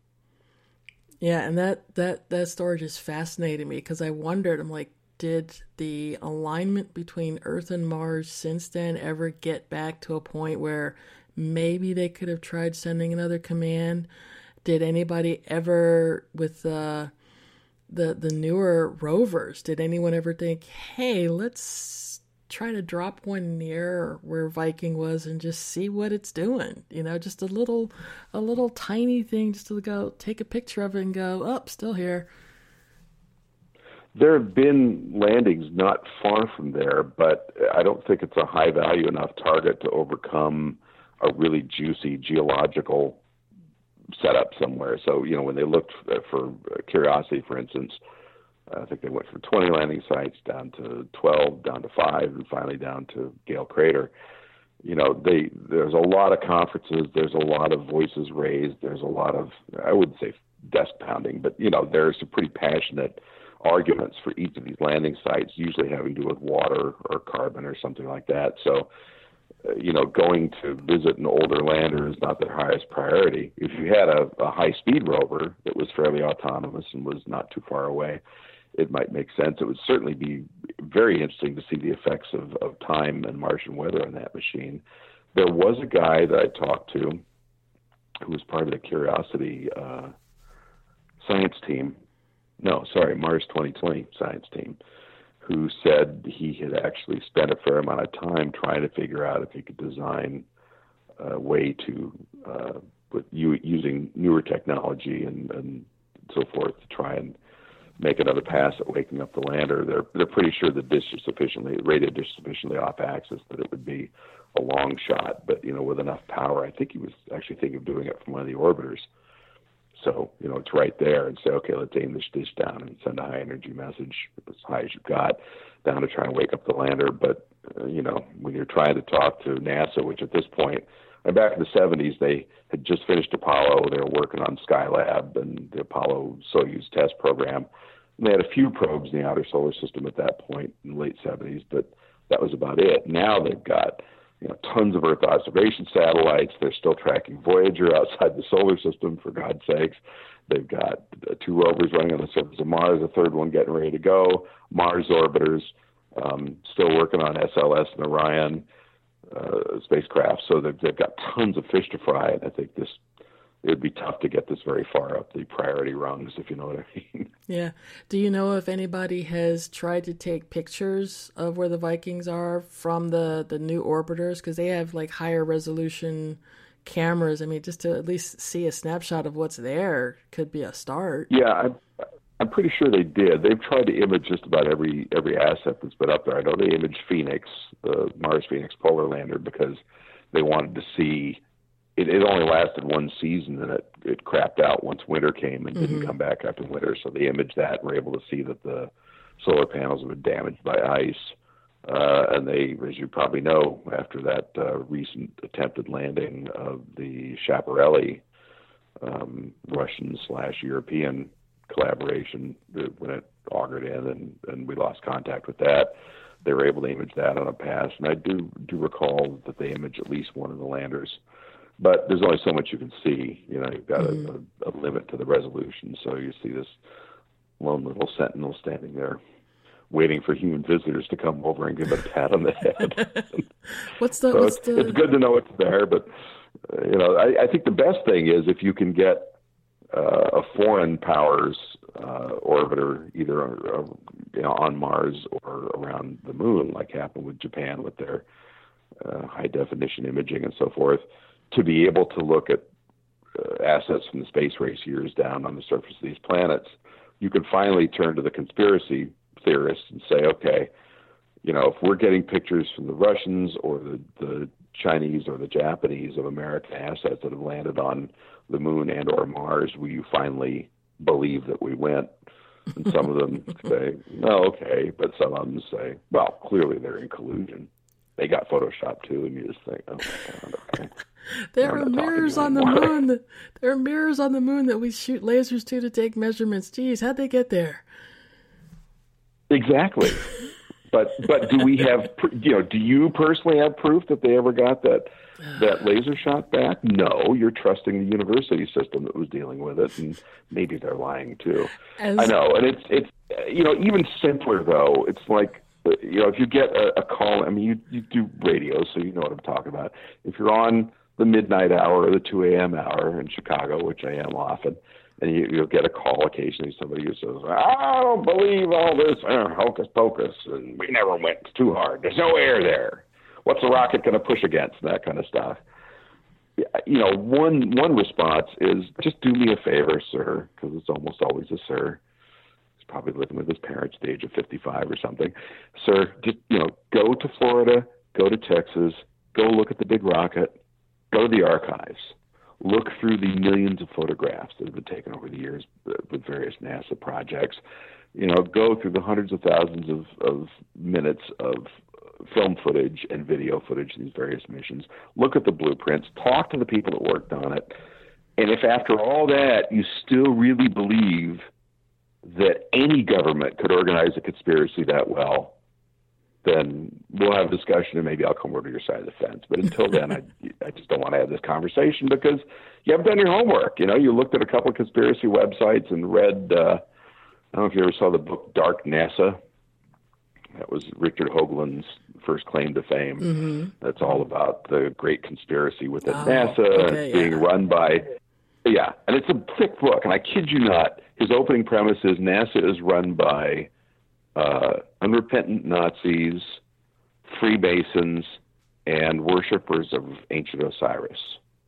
Yeah, and that, that, that story just fascinated me because I wondered, I'm like, did the alignment between Earth and Mars since then ever get back to a point where maybe they could have tried sending another command? Did anybody ever, with uh, the the newer rovers, did anyone ever think, hey, let's try to drop one near where Viking was and just see what it's doing? You know, just a little, a little tiny thing just to go take a picture of it and go, oh, still here. There have been landings not far from there, but I don't think it's a high value enough target to overcome a really juicy geological setup somewhere. So, you know, when they looked for Curiosity, for instance, I think they went from twenty landing sites down to twelve, down to five, and finally down to Gale Crater. You know, they there's a lot of conferences, there's a lot of voices raised, there's a lot of, I wouldn't say desk pounding, but, you know, there's some pretty passionate arguments for each of these landing sites, usually having to do with water or carbon or something like that. So, uh, you know, going to visit an older lander is not their highest priority. If you had a, a high-speed rover that was fairly autonomous and was not too far away, it might make sense. It would certainly be very interesting to see the effects of, of time and Martian weather on that machine. There was a guy that I talked to who was part of the Curiosity uh, science team. No, sorry, Mars twenty twenty science team, who said he had actually spent a fair amount of time trying to figure out if he could design a way to, uh, with u- using newer technology and, and so forth, to try and make another pass at waking up the lander. They're they're pretty sure the dish is sufficiently, radio dish is sufficiently off axis that it would be a long shot, but, you know, with enough power. I think he was actually thinking of doing it from one of the orbiters. So, you know, it's right there, and say, okay, let's aim this dish down and send a high energy message as high as you've got down to try and wake up the lander. But, uh, you know, when you're trying to talk to NASA, which at this point, and back in the seventies, they had just finished Apollo. They were working on Skylab and the Apollo Soyuz test program. And they had a few probes in the outer solar system at that point in the late seventies, but that was about it. Now they've got, you know, tons of Earth observation satellites. They're still tracking Voyager outside the solar system, for God's sakes. They've got uh, two rovers running on the surface of Mars, a third one getting ready to go, Mars orbiters, um, still working on S L S and Orion uh, spacecraft. So they've, they've got tons of fish to fry, and I think this it would be tough to get this very far up the priority rungs, if you know what I mean. Yeah. Do you know if anybody has tried to take pictures of where the Vikings are from the, the new orbiters? Because they have like higher resolution cameras. I mean, just to at least see a snapshot of what's there could be a start. Yeah, I'm, I'm pretty sure they did. They've tried to image just about every every asset that's been up there. I know they imaged Phoenix, the Mars Phoenix polar lander, because they wanted to see. It, it only lasted one season, and it, it crapped out once winter came and didn't mm-hmm. come back after winter. So they imaged that and were able to see that the solar panels have been damaged by ice. Uh, and they, as you probably know, after that uh, recent attempted landing of the Schiaparelli um, Russian slash European collaboration, when it augured in and, and we lost contact with that, they were able to image that on a pass. And I do do recall that they imaged at least one of the landers. But there's only so much you can see. You know, you've got mm-hmm. a, a limit to the resolution. So you see this lone little sentinel standing there, waiting for human visitors to come over and give it a pat on the head. what's the? so what's it's, the... it's good to know it's there, but uh, you know, I, I think the best thing is if you can get uh, a foreign powers uh, orbiter either uh, you know, on Mars or around the moon, like happened with Japan with their uh, high definition imaging and so forth, to be able to look at uh, assets from the space race years down on the surface of these planets. You can finally turn to the conspiracy theorists and say, okay, you know, if we're getting pictures from the Russians or the, the Chinese or the Japanese of American assets that have landed on the moon and or Mars, will you finally believe that we went? And some of them say, no, okay, but some of them say, well, clearly they're in collusion. They got Photoshopped too, and you just think, oh my God, okay. There are mirrors on the moon. That, there are mirrors on the moon that we shoot lasers to to take measurements. Geez, how'd they get there? Exactly. But but do we have, you know, do you personally have proof that they ever got that that laser shot back? No, you're trusting the university system that was dealing with it, and maybe they're lying too. As... I know, and it's it's you know, even simpler though. It's like, you know, if you get a, a call, I mean, you you do radio, so you know what I'm talking about. If you're on the midnight hour or the two a.m. hour in Chicago, which I am often, and you, you'll get a call occasionally, somebody who says, I don't believe all this uh, hocus pocus, and we never went too hard. There's no air there. What's the rocket going to push against? That kind of stuff. You know, one one response is, just do me a favor, sir, because it's almost always a sir. He's probably living with his parents at the age of fifty-five or something. Sir, just, you know, go to Florida, go to Texas, go look at the big rocket, go to the archives. Look through the millions of photographs that have been taken over the years with various NASA projects. You know, go through the hundreds of thousands of, of minutes of film footage and video footage of these various missions. Look at the blueprints. Talk to the people that worked on it. And if after all that you still really believe that any government could organize a conspiracy that well, then we'll have a discussion and maybe I'll come over to your side of the fence. But until then, I, I just don't want to have this conversation because you haven't done your homework. You know, you looked at a couple of conspiracy websites and read, uh, I don't know if you ever saw the book Dark NASA. That was Richard Hoagland's first claim to fame. Mm-hmm. That's all about the great conspiracy within oh, NASA okay, being yeah. run by, yeah, and it's a thick book. And I kid you not, his opening premise is NASA is run by Uh, unrepentant Nazis, Freemasons, and worshippers of ancient Osiris.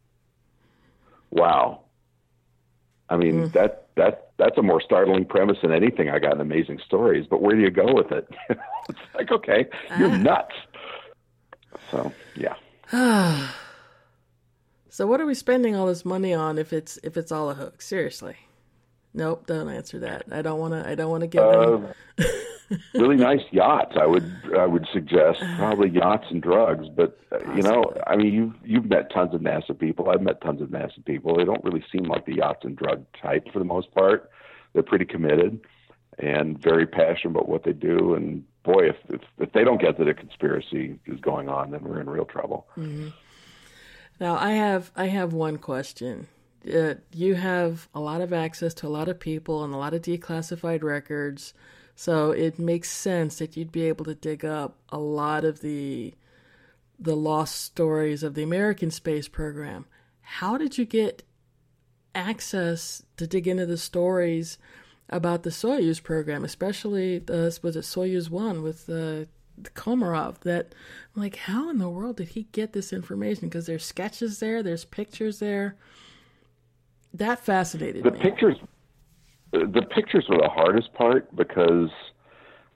Wow. I mean, mm. that that that's a more startling premise than anything I got in Amazing Stories, but where do you go with it? It's like, okay, you're ah. nuts. So, yeah. So what are we spending all this money on if it's if it's all a hoax? Seriously. Nope, don't answer that. I don't want to I don't want to give uh, them really nice yachts. I would I would suggest probably yachts and drugs. But uh, you know, I mean, you've you've met tons of NASA people. I've met tons of NASA people. They don't really seem like the yachts and drug type for the most part. They're pretty committed and very passionate about what they do. And boy, if if, if they don't get that a conspiracy is going on, then we're in real trouble. Mm-hmm. Now, I have I have one question. Uh, you have a lot of access to a lot of people and a lot of declassified records. So it makes sense that you'd be able to dig up a lot of the the lost stories of the American space program. How did you get access to dig into the stories about the Soyuz program, especially the, was it Soyuz one with the, the Komarov? That, like, how in the world did he get this information? Because there's sketches there, there's pictures there. That fascinated the me. The pictures... The pictures were the hardest part because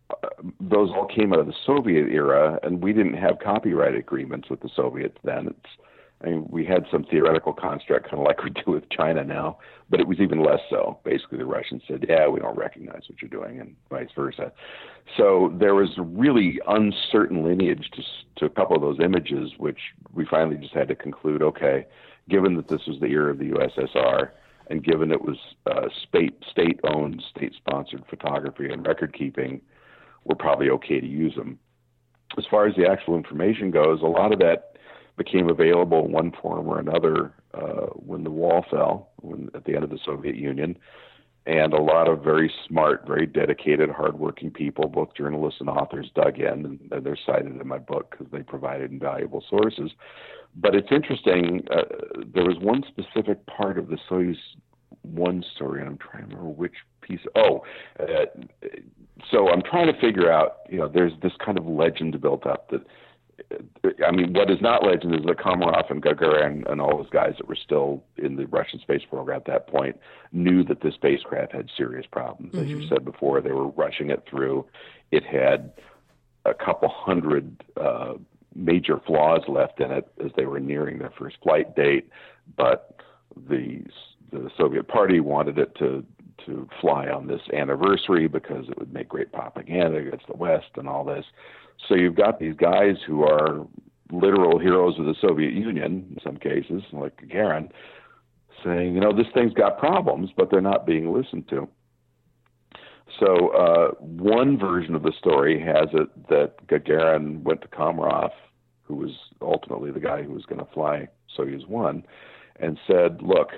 uh, those all came out of the Soviet era, and we didn't have copyright agreements with the Soviets then. It's, I mean, we had some theoretical construct, kind of like we do with China now, but it was even less so. Basically, the Russians said, yeah, we don't recognize what you're doing, and vice versa. So there was really uncertain lineage to, to a couple of those images, which we finally just had to conclude, okay, given that this was the era of the U S S R, and given it was uh, state, state-owned, state-sponsored photography and record-keeping, we're probably okay to use them. As far as the actual information goes, a lot of that became available in one form or another uh, when the wall fell, when, at the end of the Soviet Union. And a lot of very smart, very dedicated, hardworking people, both journalists and authors, dug in, and they're cited in my book because they provided invaluable sources. But it's interesting, uh, there was one specific part of the Soyuz one story, and I'm trying to remember which piece. Oh, uh, so I'm trying to figure out, you know, there's this kind of legend built up that, I mean, what is not legend is that Komarov and Gagarin and all those guys that were still in the Russian space program at that point knew that the spacecraft had serious problems. Mm-hmm. As you said before, they were rushing it through. It had a couple hundred uh, major flaws left in it as they were nearing their first flight date, but the the Soviet Party wanted it to to fly on this anniversary because it would make great propaganda against the West and all this. So you've got these guys who are literal heroes of the Soviet Union, in some cases, like Gagarin, saying, you know, this thing's got problems, but they're not being listened to. So uh, one version of the story has it that Gagarin went to Komarov, who was ultimately the guy who was going to fly Soyuz one, and said, look,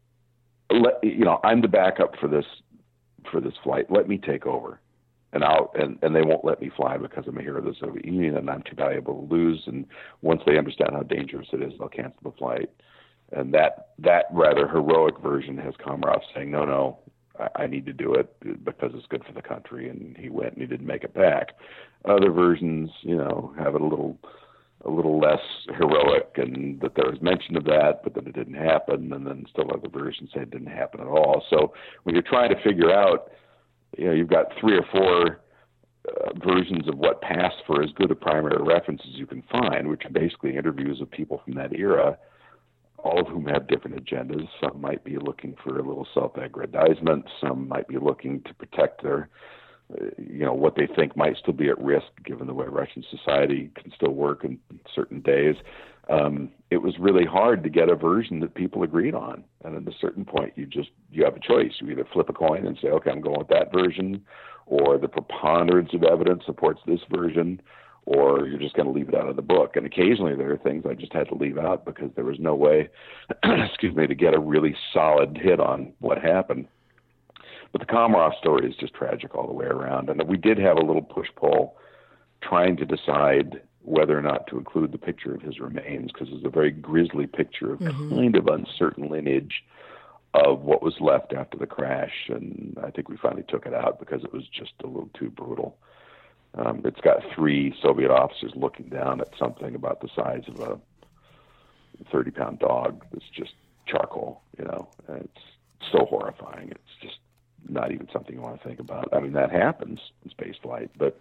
let, you know, I'm the backup for this for this flight. Let me take over. And I'll and, and they won't let me fly because I'm a hero of the Soviet Union and I'm too valuable to lose. And once they understand how dangerous it is, they'll cancel the flight. And that that rather heroic version has Komarov saying, no, no, I, I need to do it because it's good for the country. And he went and he didn't make it back. Other versions, you know, have it a little a little less heroic, and that there was mention of that, but that it didn't happen. And then still other versions say it didn't happen at all. So when you're trying to figure out, you know, you've got three or four uh, versions of what passed for as good a primary reference as you can find, which are basically interviews of people from that era, all of whom have different agendas. Some might be looking for a little self-aggrandizement. Some might be looking to protect their, uh, you know, what they think might still be at risk, given the way Russian society can still work in certain days. Um, it was really hard to get a version that people agreed on. And at a certain point, you just, you have a choice. You either flip a coin and say, okay, I'm going with that version, or the preponderance of evidence supports this version, or you're just going to leave it out of the book. And occasionally there are things I just had to leave out because there was no way, excuse me, to get a really solid hit on what happened. But the Komarov story is just tragic all the way around. And we did have a little push-pull trying to decide whether or not to include the picture of his remains, because it's a very grisly picture of mm-hmm. kind of uncertain lineage of what was left after the crash. And I think we finally took it out because it was just a little too brutal. Um, it's got three Soviet officers looking down at something about the size of a thirty-pound dog that's just charcoal, you know. And it's so horrifying. It's just not even something you want to think about. I mean, that happens in space flight, but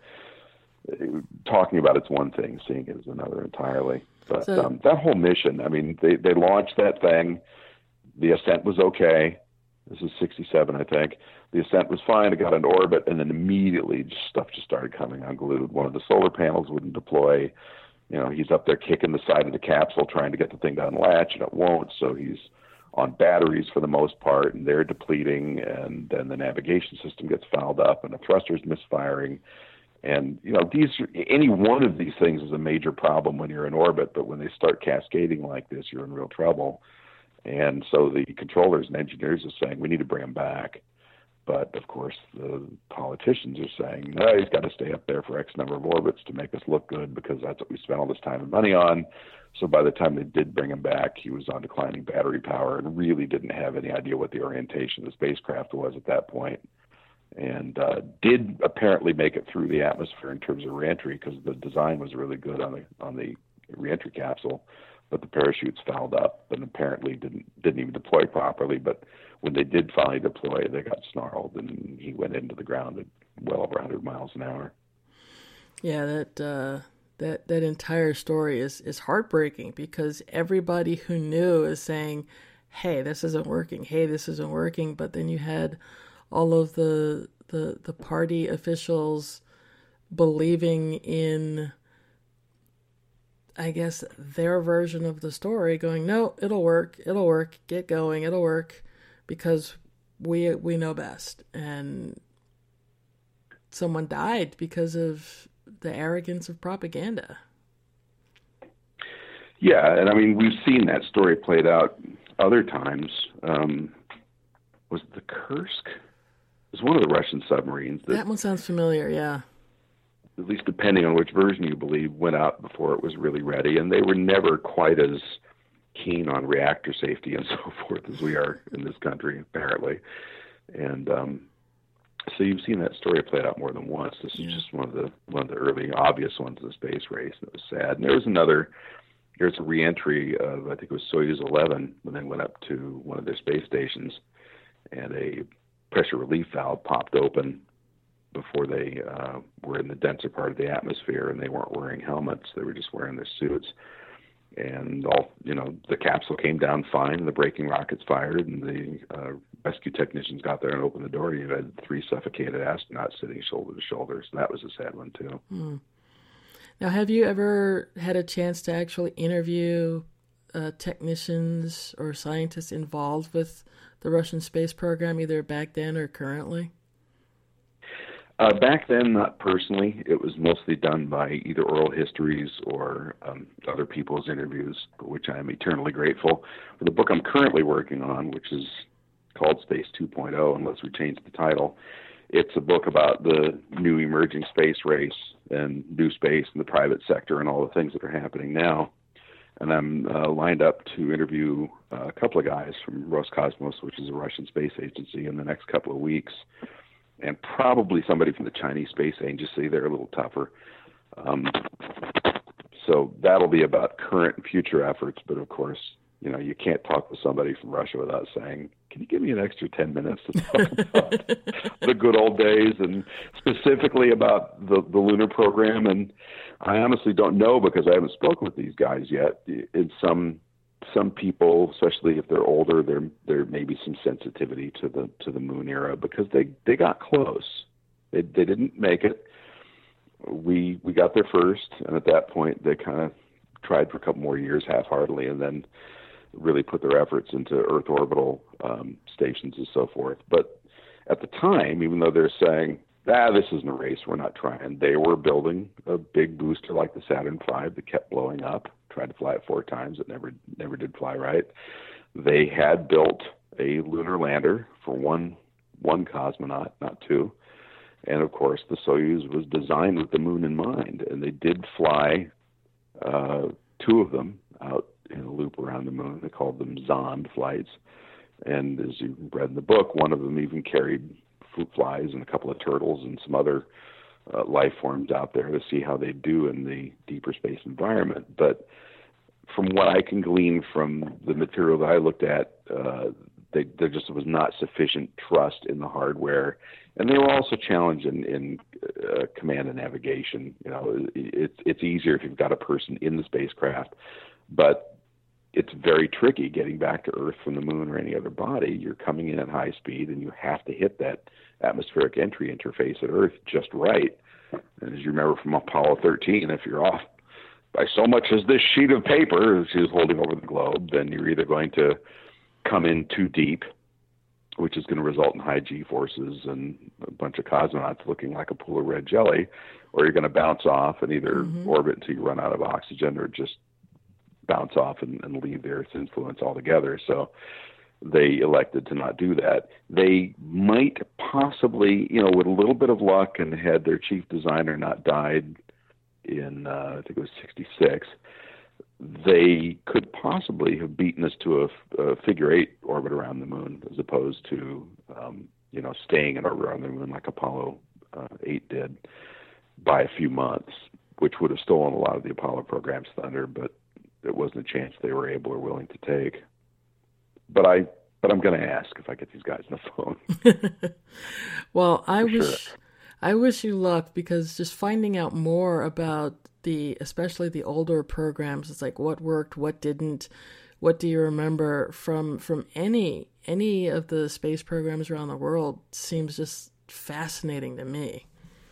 talking about it's one thing, seeing it is another entirely. But so, um, that whole mission, I mean, they, they launched that thing. The ascent was okay. This is sixty-seven, I think. The ascent was fine. It got into orbit, and then immediately just, stuff just started coming unglued. One of the solar panels wouldn't deploy. You know, he's up there kicking the side of the capsule trying to get the thing to unlatch, and it won't. So he's on batteries for the most part, and they're depleting, and then the navigation system gets fouled up, and the thruster's misfiring. And, you know, these any one of these things is a major problem when you're in orbit, but when they start cascading like this, you're in real trouble. And so the controllers and engineers are saying, we need to bring him back. But, of course, the politicians are saying, no, he's got to stay up there for X number of orbits to make us look good because that's what we spent all this time and money on. So by the time they did bring him back, he was on declining battery power and really didn't have any idea what the orientation of the spacecraft was at that point. And uh, did apparently make it through the atmosphere in terms of reentry because the design was really good on the on the reentry capsule, but the parachutes fouled up and apparently didn't didn't even deploy properly. But when they did finally deploy, they got snarled and he went into the ground at well over one hundred miles an hour. Yeah, that uh, that that entire story is is heartbreaking because everybody who knew is saying, "Hey, this isn't working. Hey, this isn't working." But then you had all of the the the party officials believing in, I guess, their version of the story, going, "No, it'll work. It'll work. Get going. It'll work," because we we know best. And someone died because of the arrogance of propaganda. Yeah, and I mean, we've seen that story played out other times. Um, was it the Kursk? It was one of the Russian submarines that, That one sounds familiar, yeah. at least depending on which version you believe, went out before it was really ready, and they were never quite as keen on reactor safety and so forth as we are in this country, apparently. And um, so you've seen that story played out more than once. This Yeah. is just one of the one of the early obvious ones in the space race, and it was sad. And there was another. There's a reentry of, I think it was Soyuz eleven, when they went up to one of their space stations, and a pressure relief valve popped open before they uh, were in the denser part of the atmosphere, and they weren't wearing helmets. They were just wearing their suits. And all, you know, the capsule came down fine, and the braking rockets fired, and the uh, rescue technicians got there and opened the door. You had three suffocated astronauts sitting shoulder to shoulder. So that was a sad one, too. Hmm. Now, have you ever had a chance to actually interview uh, technicians or scientists involved with the Russian space program, either back then or currently? Uh, back then, not personally. It was mostly done by either oral histories or um, other people's interviews, for which I am eternally grateful. For the book I'm currently working on, which is called Space two point oh, unless we change the title, it's a book about the new emerging space race and new space and the private sector and all the things that are happening now. And I'm uh, lined up to interview uh, a couple of guys from Roscosmos, which is a Russian space agency, in the next couple of weeks. And probably somebody from the Chinese Space Agency. They're a little tougher. Um, so that'll be about current and future efforts. But of course, you know, you can't talk with somebody from Russia without saying, can you give me an extra ten minutes to talk about the good old days, and specifically about the, the lunar program? And I honestly don't know, because I haven't spoken with these guys yet. In some Some people, especially if they're older, there there may be some sensitivity to the to the moon era, because they, they got close. They they didn't make it. We we got there first, and at that point they kind of tried for a couple more years half-heartedly, and then really put their efforts into Earth orbital um, stations and so forth. But at the time, even though they're saying, ah, this isn't a race, we're not trying, they were building a big booster like the Saturn five that kept blowing up. Tried to fly it four times. It never never did fly right. They had built a lunar lander for one one cosmonaut, not two. And of course, the Soyuz was designed with the moon in mind. And they did fly uh, two of them out in a loop around the moon. They called them Zond flights. And as you read in the book, one of them even carried fruit flies and a couple of turtles and some other uh, life forms out there to see how they do in the deeper space environment. But from what I can glean from the material that I looked at, uh, they, there just was not sufficient trust in the hardware. And they were also challenged in, in uh, command and navigation. You know, it's it's easier if you've got a person in the spacecraft, but it's very tricky getting back to Earth from the moon or any other body. You're coming in at high speed, and you have to hit that atmospheric entry interface at Earth just right. And as you remember from Apollo thirteen, if you're off by so much as this sheet of paper, as she was holding over the globe, then you're either going to come in too deep, which is going to result in high G-forces and a bunch of cosmonauts looking like a pool of red jelly, or you're going to bounce off and either mm-hmm. orbit until you run out of oxygen, or just bounce off and, and leave the Earth's influence altogether. So they elected to not do that. They might possibly, you know, with a little bit of luck, and had their chief designer not died in, uh, I think it was sixty-six, they could possibly have beaten us to a, a figure eight orbit around the moon, as opposed to, um, you know, staying in orbit around the moon like Apollo uh, eight did, by a few months, which would have stolen a lot of the Apollo program's thunder, but it wasn't a chance they were able or willing to take. But I, but I'm going to ask if I get these guys on the phone. Well, I For wish, sure. I wish you luck, because just finding out more about the, especially the older programs, it's like what worked, what didn't, what do you remember from from any any of the space programs around the world seems just fascinating to me.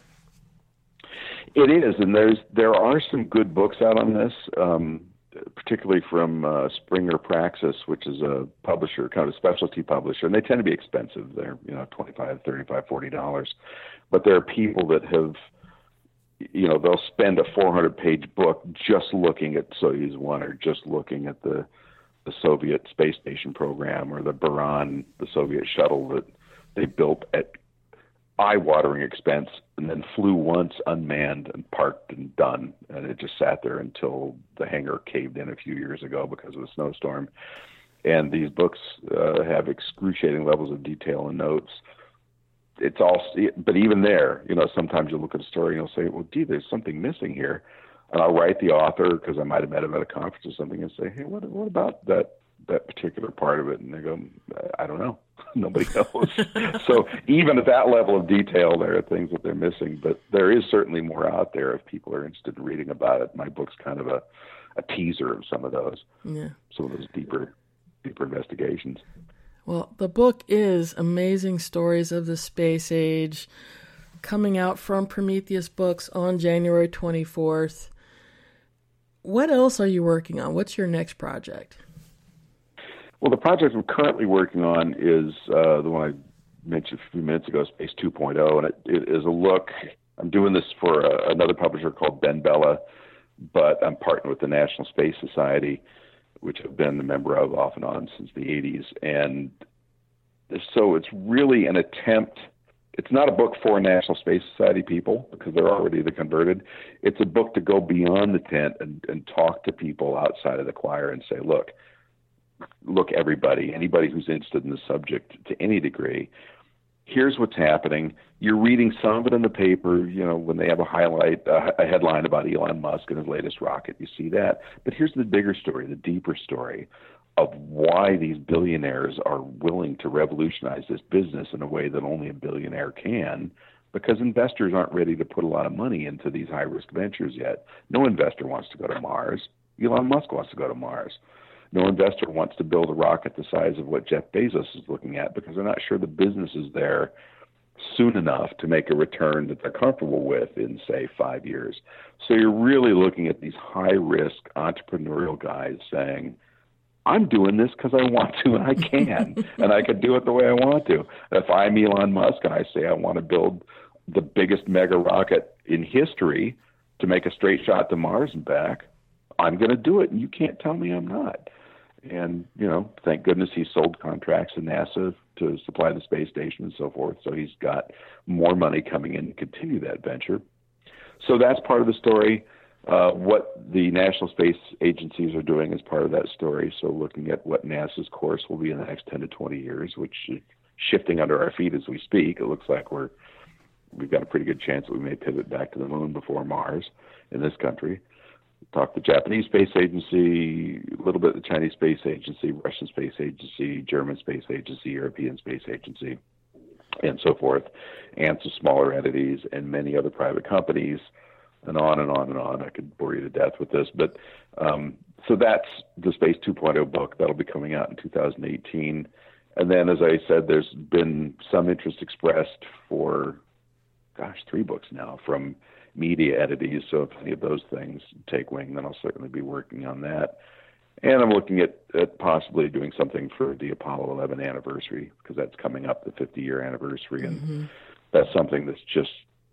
It is, and there's there are some good books out on this, um, particularly from uh, Springer Praxis, which is a publisher, kind of a specialty publisher, and they tend to be expensive. They're, you know, twenty-five, thirty-five, forty dollars. But there are people that have, you know, they'll spend a four hundred page book just looking at Soyuz one, or just looking at the the Soviet space station program, or the Buran, the Soviet shuttle that they built at eye-watering expense, and then flew once unmanned and parked and done, and it just sat there until the hangar caved in a few years ago because of a snowstorm. And these books uh, have excruciating levels of detail and notes. It's all, but even there, you know, sometimes you look at a story and you'll say, well, gee, there's something missing here. And I'll write the author, because I might have met him at a conference or something, and say, hey, what what about that that particular part of it? And they go, I don't know. Nobody knows. So even at that level of detail, there are things that they're missing. But there is certainly more out there if people are interested in reading about it. My book's kind of a, a teaser of some of those, yeah. some of those deeper, deeper investigations. Well, the book is Amazing Stories of the Space Age, coming out from Prometheus Books on January twenty-fourth. What else are you working on? What's your next project? Well, the project I'm currently working on is uh, the one I mentioned a few minutes ago, Space two point oh, and it, it is a look. I'm doing this for a, another publisher called Ben Bella, but I'm partnered with the National Space Society, which I've been a member of off and on since the eighties. And so it's really an attempt. It's not a book for National Space Society people, because they're already the converted. It's a book to go beyond the tent and, and talk to people outside of the choir and say, look, look, everybody, anybody who's interested in the subject to any degree, here's what's happening. You're reading some of it in the paper, you know, when they have a highlight, uh, a headline about Elon Musk and his latest rocket, you see that. But here's the bigger story, the deeper story of why these billionaires are willing to revolutionize this business in a way that only a billionaire can, because investors aren't ready to put a lot of money into these high-risk ventures yet. No investor wants to go to Mars. Elon Musk wants to go to Mars. No investor wants to build a rocket the size of what Jeff Bezos is looking at, because they're not sure the business is there soon enough to make a return that they're comfortable with in, say, five years. So you're really looking at these high-risk entrepreneurial guys saying, I'm doing this because I want to and I can, and I can do it the way I want to. If I'm Elon Musk and I say I want to build the biggest mega rocket in history to make a straight shot to Mars and back, I'm going to do it, and you can't tell me I'm not. And, you know, thank goodness he sold contracts to NASA to supply the space station and so forth, so he's got more money coming in to continue that venture. So that's part of the story. Uh, what the national space agencies are doing is part of that story. So looking at what NASA's course will be in the next ten to twenty years, which is shifting under our feet as we speak. It looks like we're, we've got a pretty good chance that we may pivot back to the moon before Mars in this country. Talk to the Japanese Space Agency, a little bit the Chinese Space Agency, Russian Space Agency, German Space Agency, European Space Agency, and so forth, and some smaller entities and many other private companies, and on and on and on. I could bore you to death with this. But um, so that's the Space two point oh book. That'll be coming out in two thousand eighteen. And then, as I said, there's been some interest expressed for, gosh, three books now from media entities. So if any of those things take wing, then I'll certainly be working on that. And I'm looking at, at possibly doing something for the Apollo eleven anniversary, because that's coming up, the fifty-year anniversary. And mm-hmm. that's something that's just,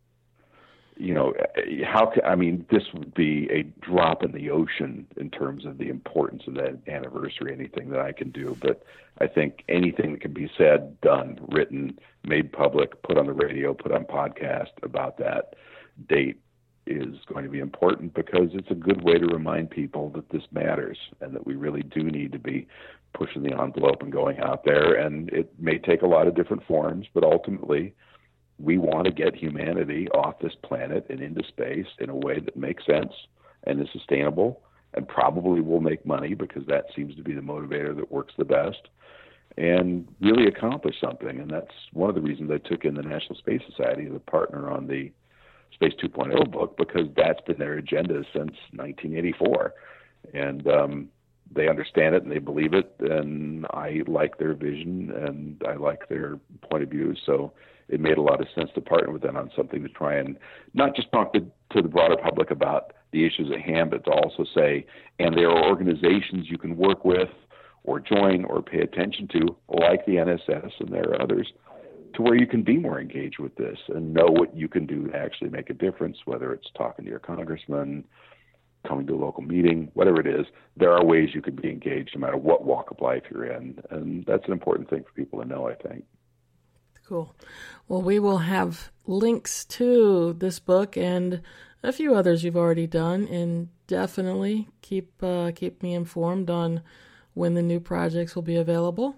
you know, how can, I mean, this would be a drop in the ocean in terms of the importance of that anniversary, anything that I can do. But I think anything that can be said, done, written, made public, put on the radio, put on podcast about that date is going to be important, because it's a good way to remind people that this matters and that we really do need to be pushing the envelope and going out there. And it may take a lot of different forms, but ultimately we want to get humanity off this planet and into space in a way that makes sense and is sustainable and probably will make money, because that seems to be the motivator that works the best. and really accomplish something. And that's one of the reasons I took in the National Space Society as a partner on the Space two point oh book, because that's been their agenda since nineteen eighty-four. And um, they understand it and they believe it, and I like their vision and I like their point of view. So it made a lot of sense to partner with them on something to try and not just talk to, to the broader public about the issues at hand, but to also say, and there are organizations you can work with or join or pay attention to, like the N S S, and there are others, to where you can be more engaged with this and know what you can do to actually make a difference, whether it's talking to your congressman, coming to a local meeting, whatever it is. There are ways you can be engaged no matter what walk of life you're in, and that's an important thing for people to know, I think. Cool. Well, we will have links to this book and a few others you've already done, and definitely keep uh, keep me informed on when the new projects will be available.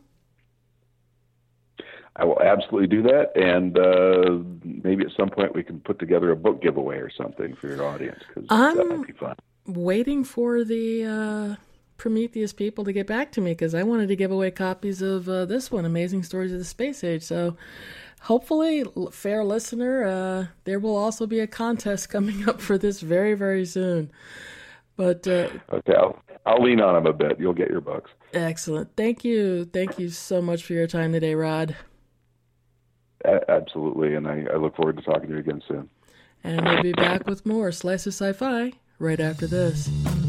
I will absolutely do that, and uh, maybe at some point we can put together a book giveaway or something for your audience, because that might be fun. I'm waiting for the uh, Prometheus people to get back to me, because I wanted to give away copies of uh, this one, Amazing Stories of the Space Age. So hopefully, fair listener, uh, there will also be a contest coming up for this very, very soon. But uh, okay, I'll, I'll lean on them a bit. You'll get your books. Excellent. Thank you. Thank you so much for your time today, Rod. A- absolutely, and I, I look forward to talking to you again soon. And we'll be back with more Slice of Sci-Fi right after this.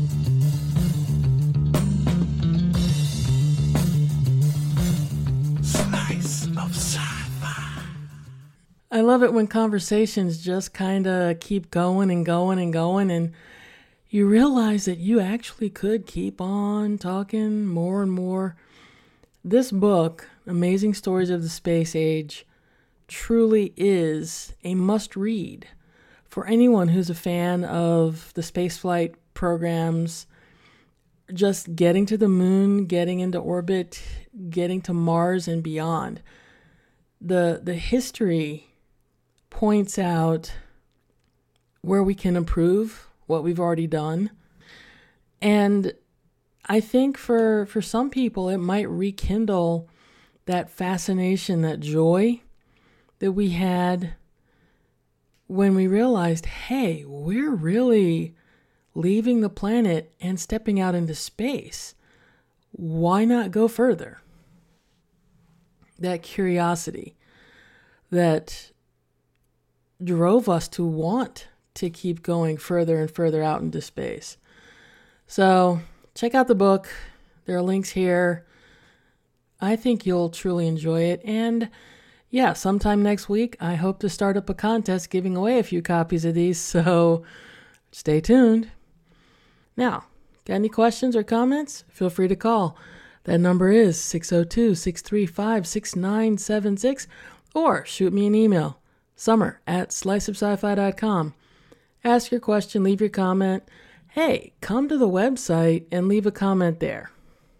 Slice of Sci-Fi. I love it when conversations just kind of keep going and going and going, and you realize that you actually could keep on talking more and more. This book, Amazing Stories of the Space Age, truly is a must-read for anyone who's a fan of the spaceflight programs, just getting to the moon, getting into orbit, getting to Mars and beyond. The, the history points out where we can improve what we've already done. And I think for, for some people, it might rekindle that fascination, that joy that we had when we realized, hey, we're really leaving the planet and stepping out into space. Why not go further? That curiosity that drove us to want to keep going further and further out into space. So check out the book. There are links here. I think you'll truly enjoy it. And yeah, sometime next week, I hope to start up a contest giving away a few copies of these, so stay tuned. Now, got any questions or comments? Feel free to call. That number is six oh two, six three five, six nine seven six, or shoot me an email, summer at slice of sci fi dot com. Ask your question, leave your comment. Hey, come to the website and leave a comment there.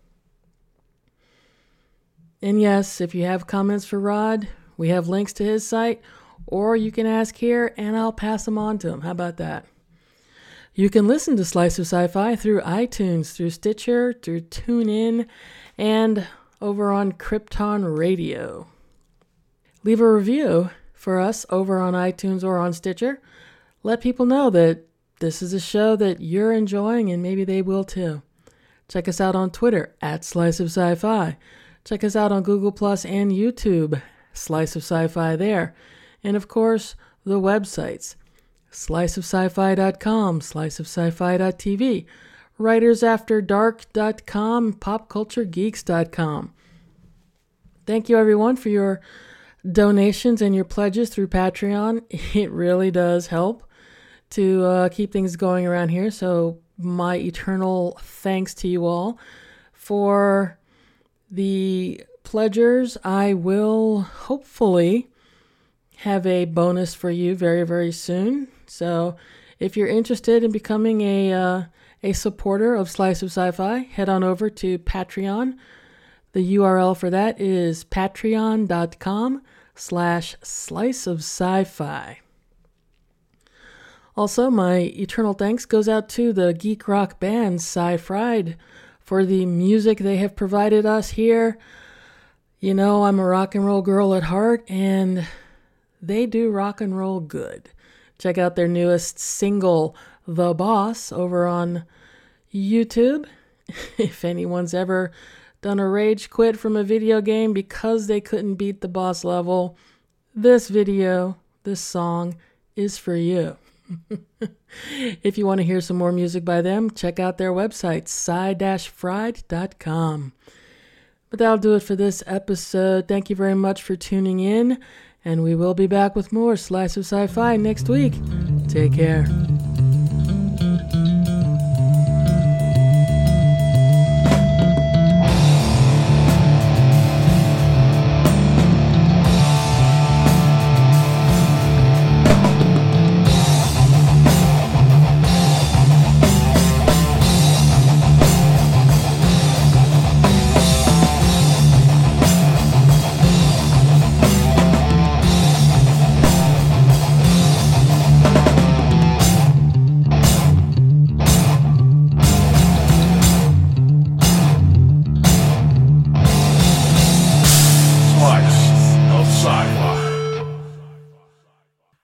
And yes, if you have comments for Rod, we have links to his site, or you can ask here and I'll pass them on to him. How about that? You can listen to Slice of Sci-Fi through iTunes, through Stitcher, through TuneIn, and over on Krypton Radio. Leave a review for us over on iTunes or on Stitcher. Let people know that this is a show that you're enjoying and maybe they will too. Check us out on Twitter at Slice of Sci-Fi. Check us out on Google Plus and YouTube, Slice of Sci-Fi there. And of course, the websites, slice of sci fi dot com, slice of sci fi dot t v, writers after dark dot com, pop culture geeks dot com. Thank you everyone for your donations and your pledges through Patreon. It really does help to uh, keep things going around here. So my eternal thanks to you all. For the pledgers, I will hopefully have a bonus for you very, very soon. So if you're interested in becoming a uh, a supporter of Slice of Sci-Fi, head on over to Patreon. The U R L for that is patreon.com slash slice of sci-fi. Also, my eternal thanks goes out to the geek rock band Sci-Fried for the music they have provided us here. You know, I'm a rock and roll girl at heart, and they do rock and roll good. Check out their newest single, The Boss, over on YouTube. If anyone's ever done a rage quit from a video game because they couldn't beat the boss level, this video, this song, is for you. If you want to hear some more music by them, check out their website, sci dash fried dot com. But that'll do it for this episode. Thank you very much for tuning in, and we will be back with more Slice of Sci-Fi next week. Take care.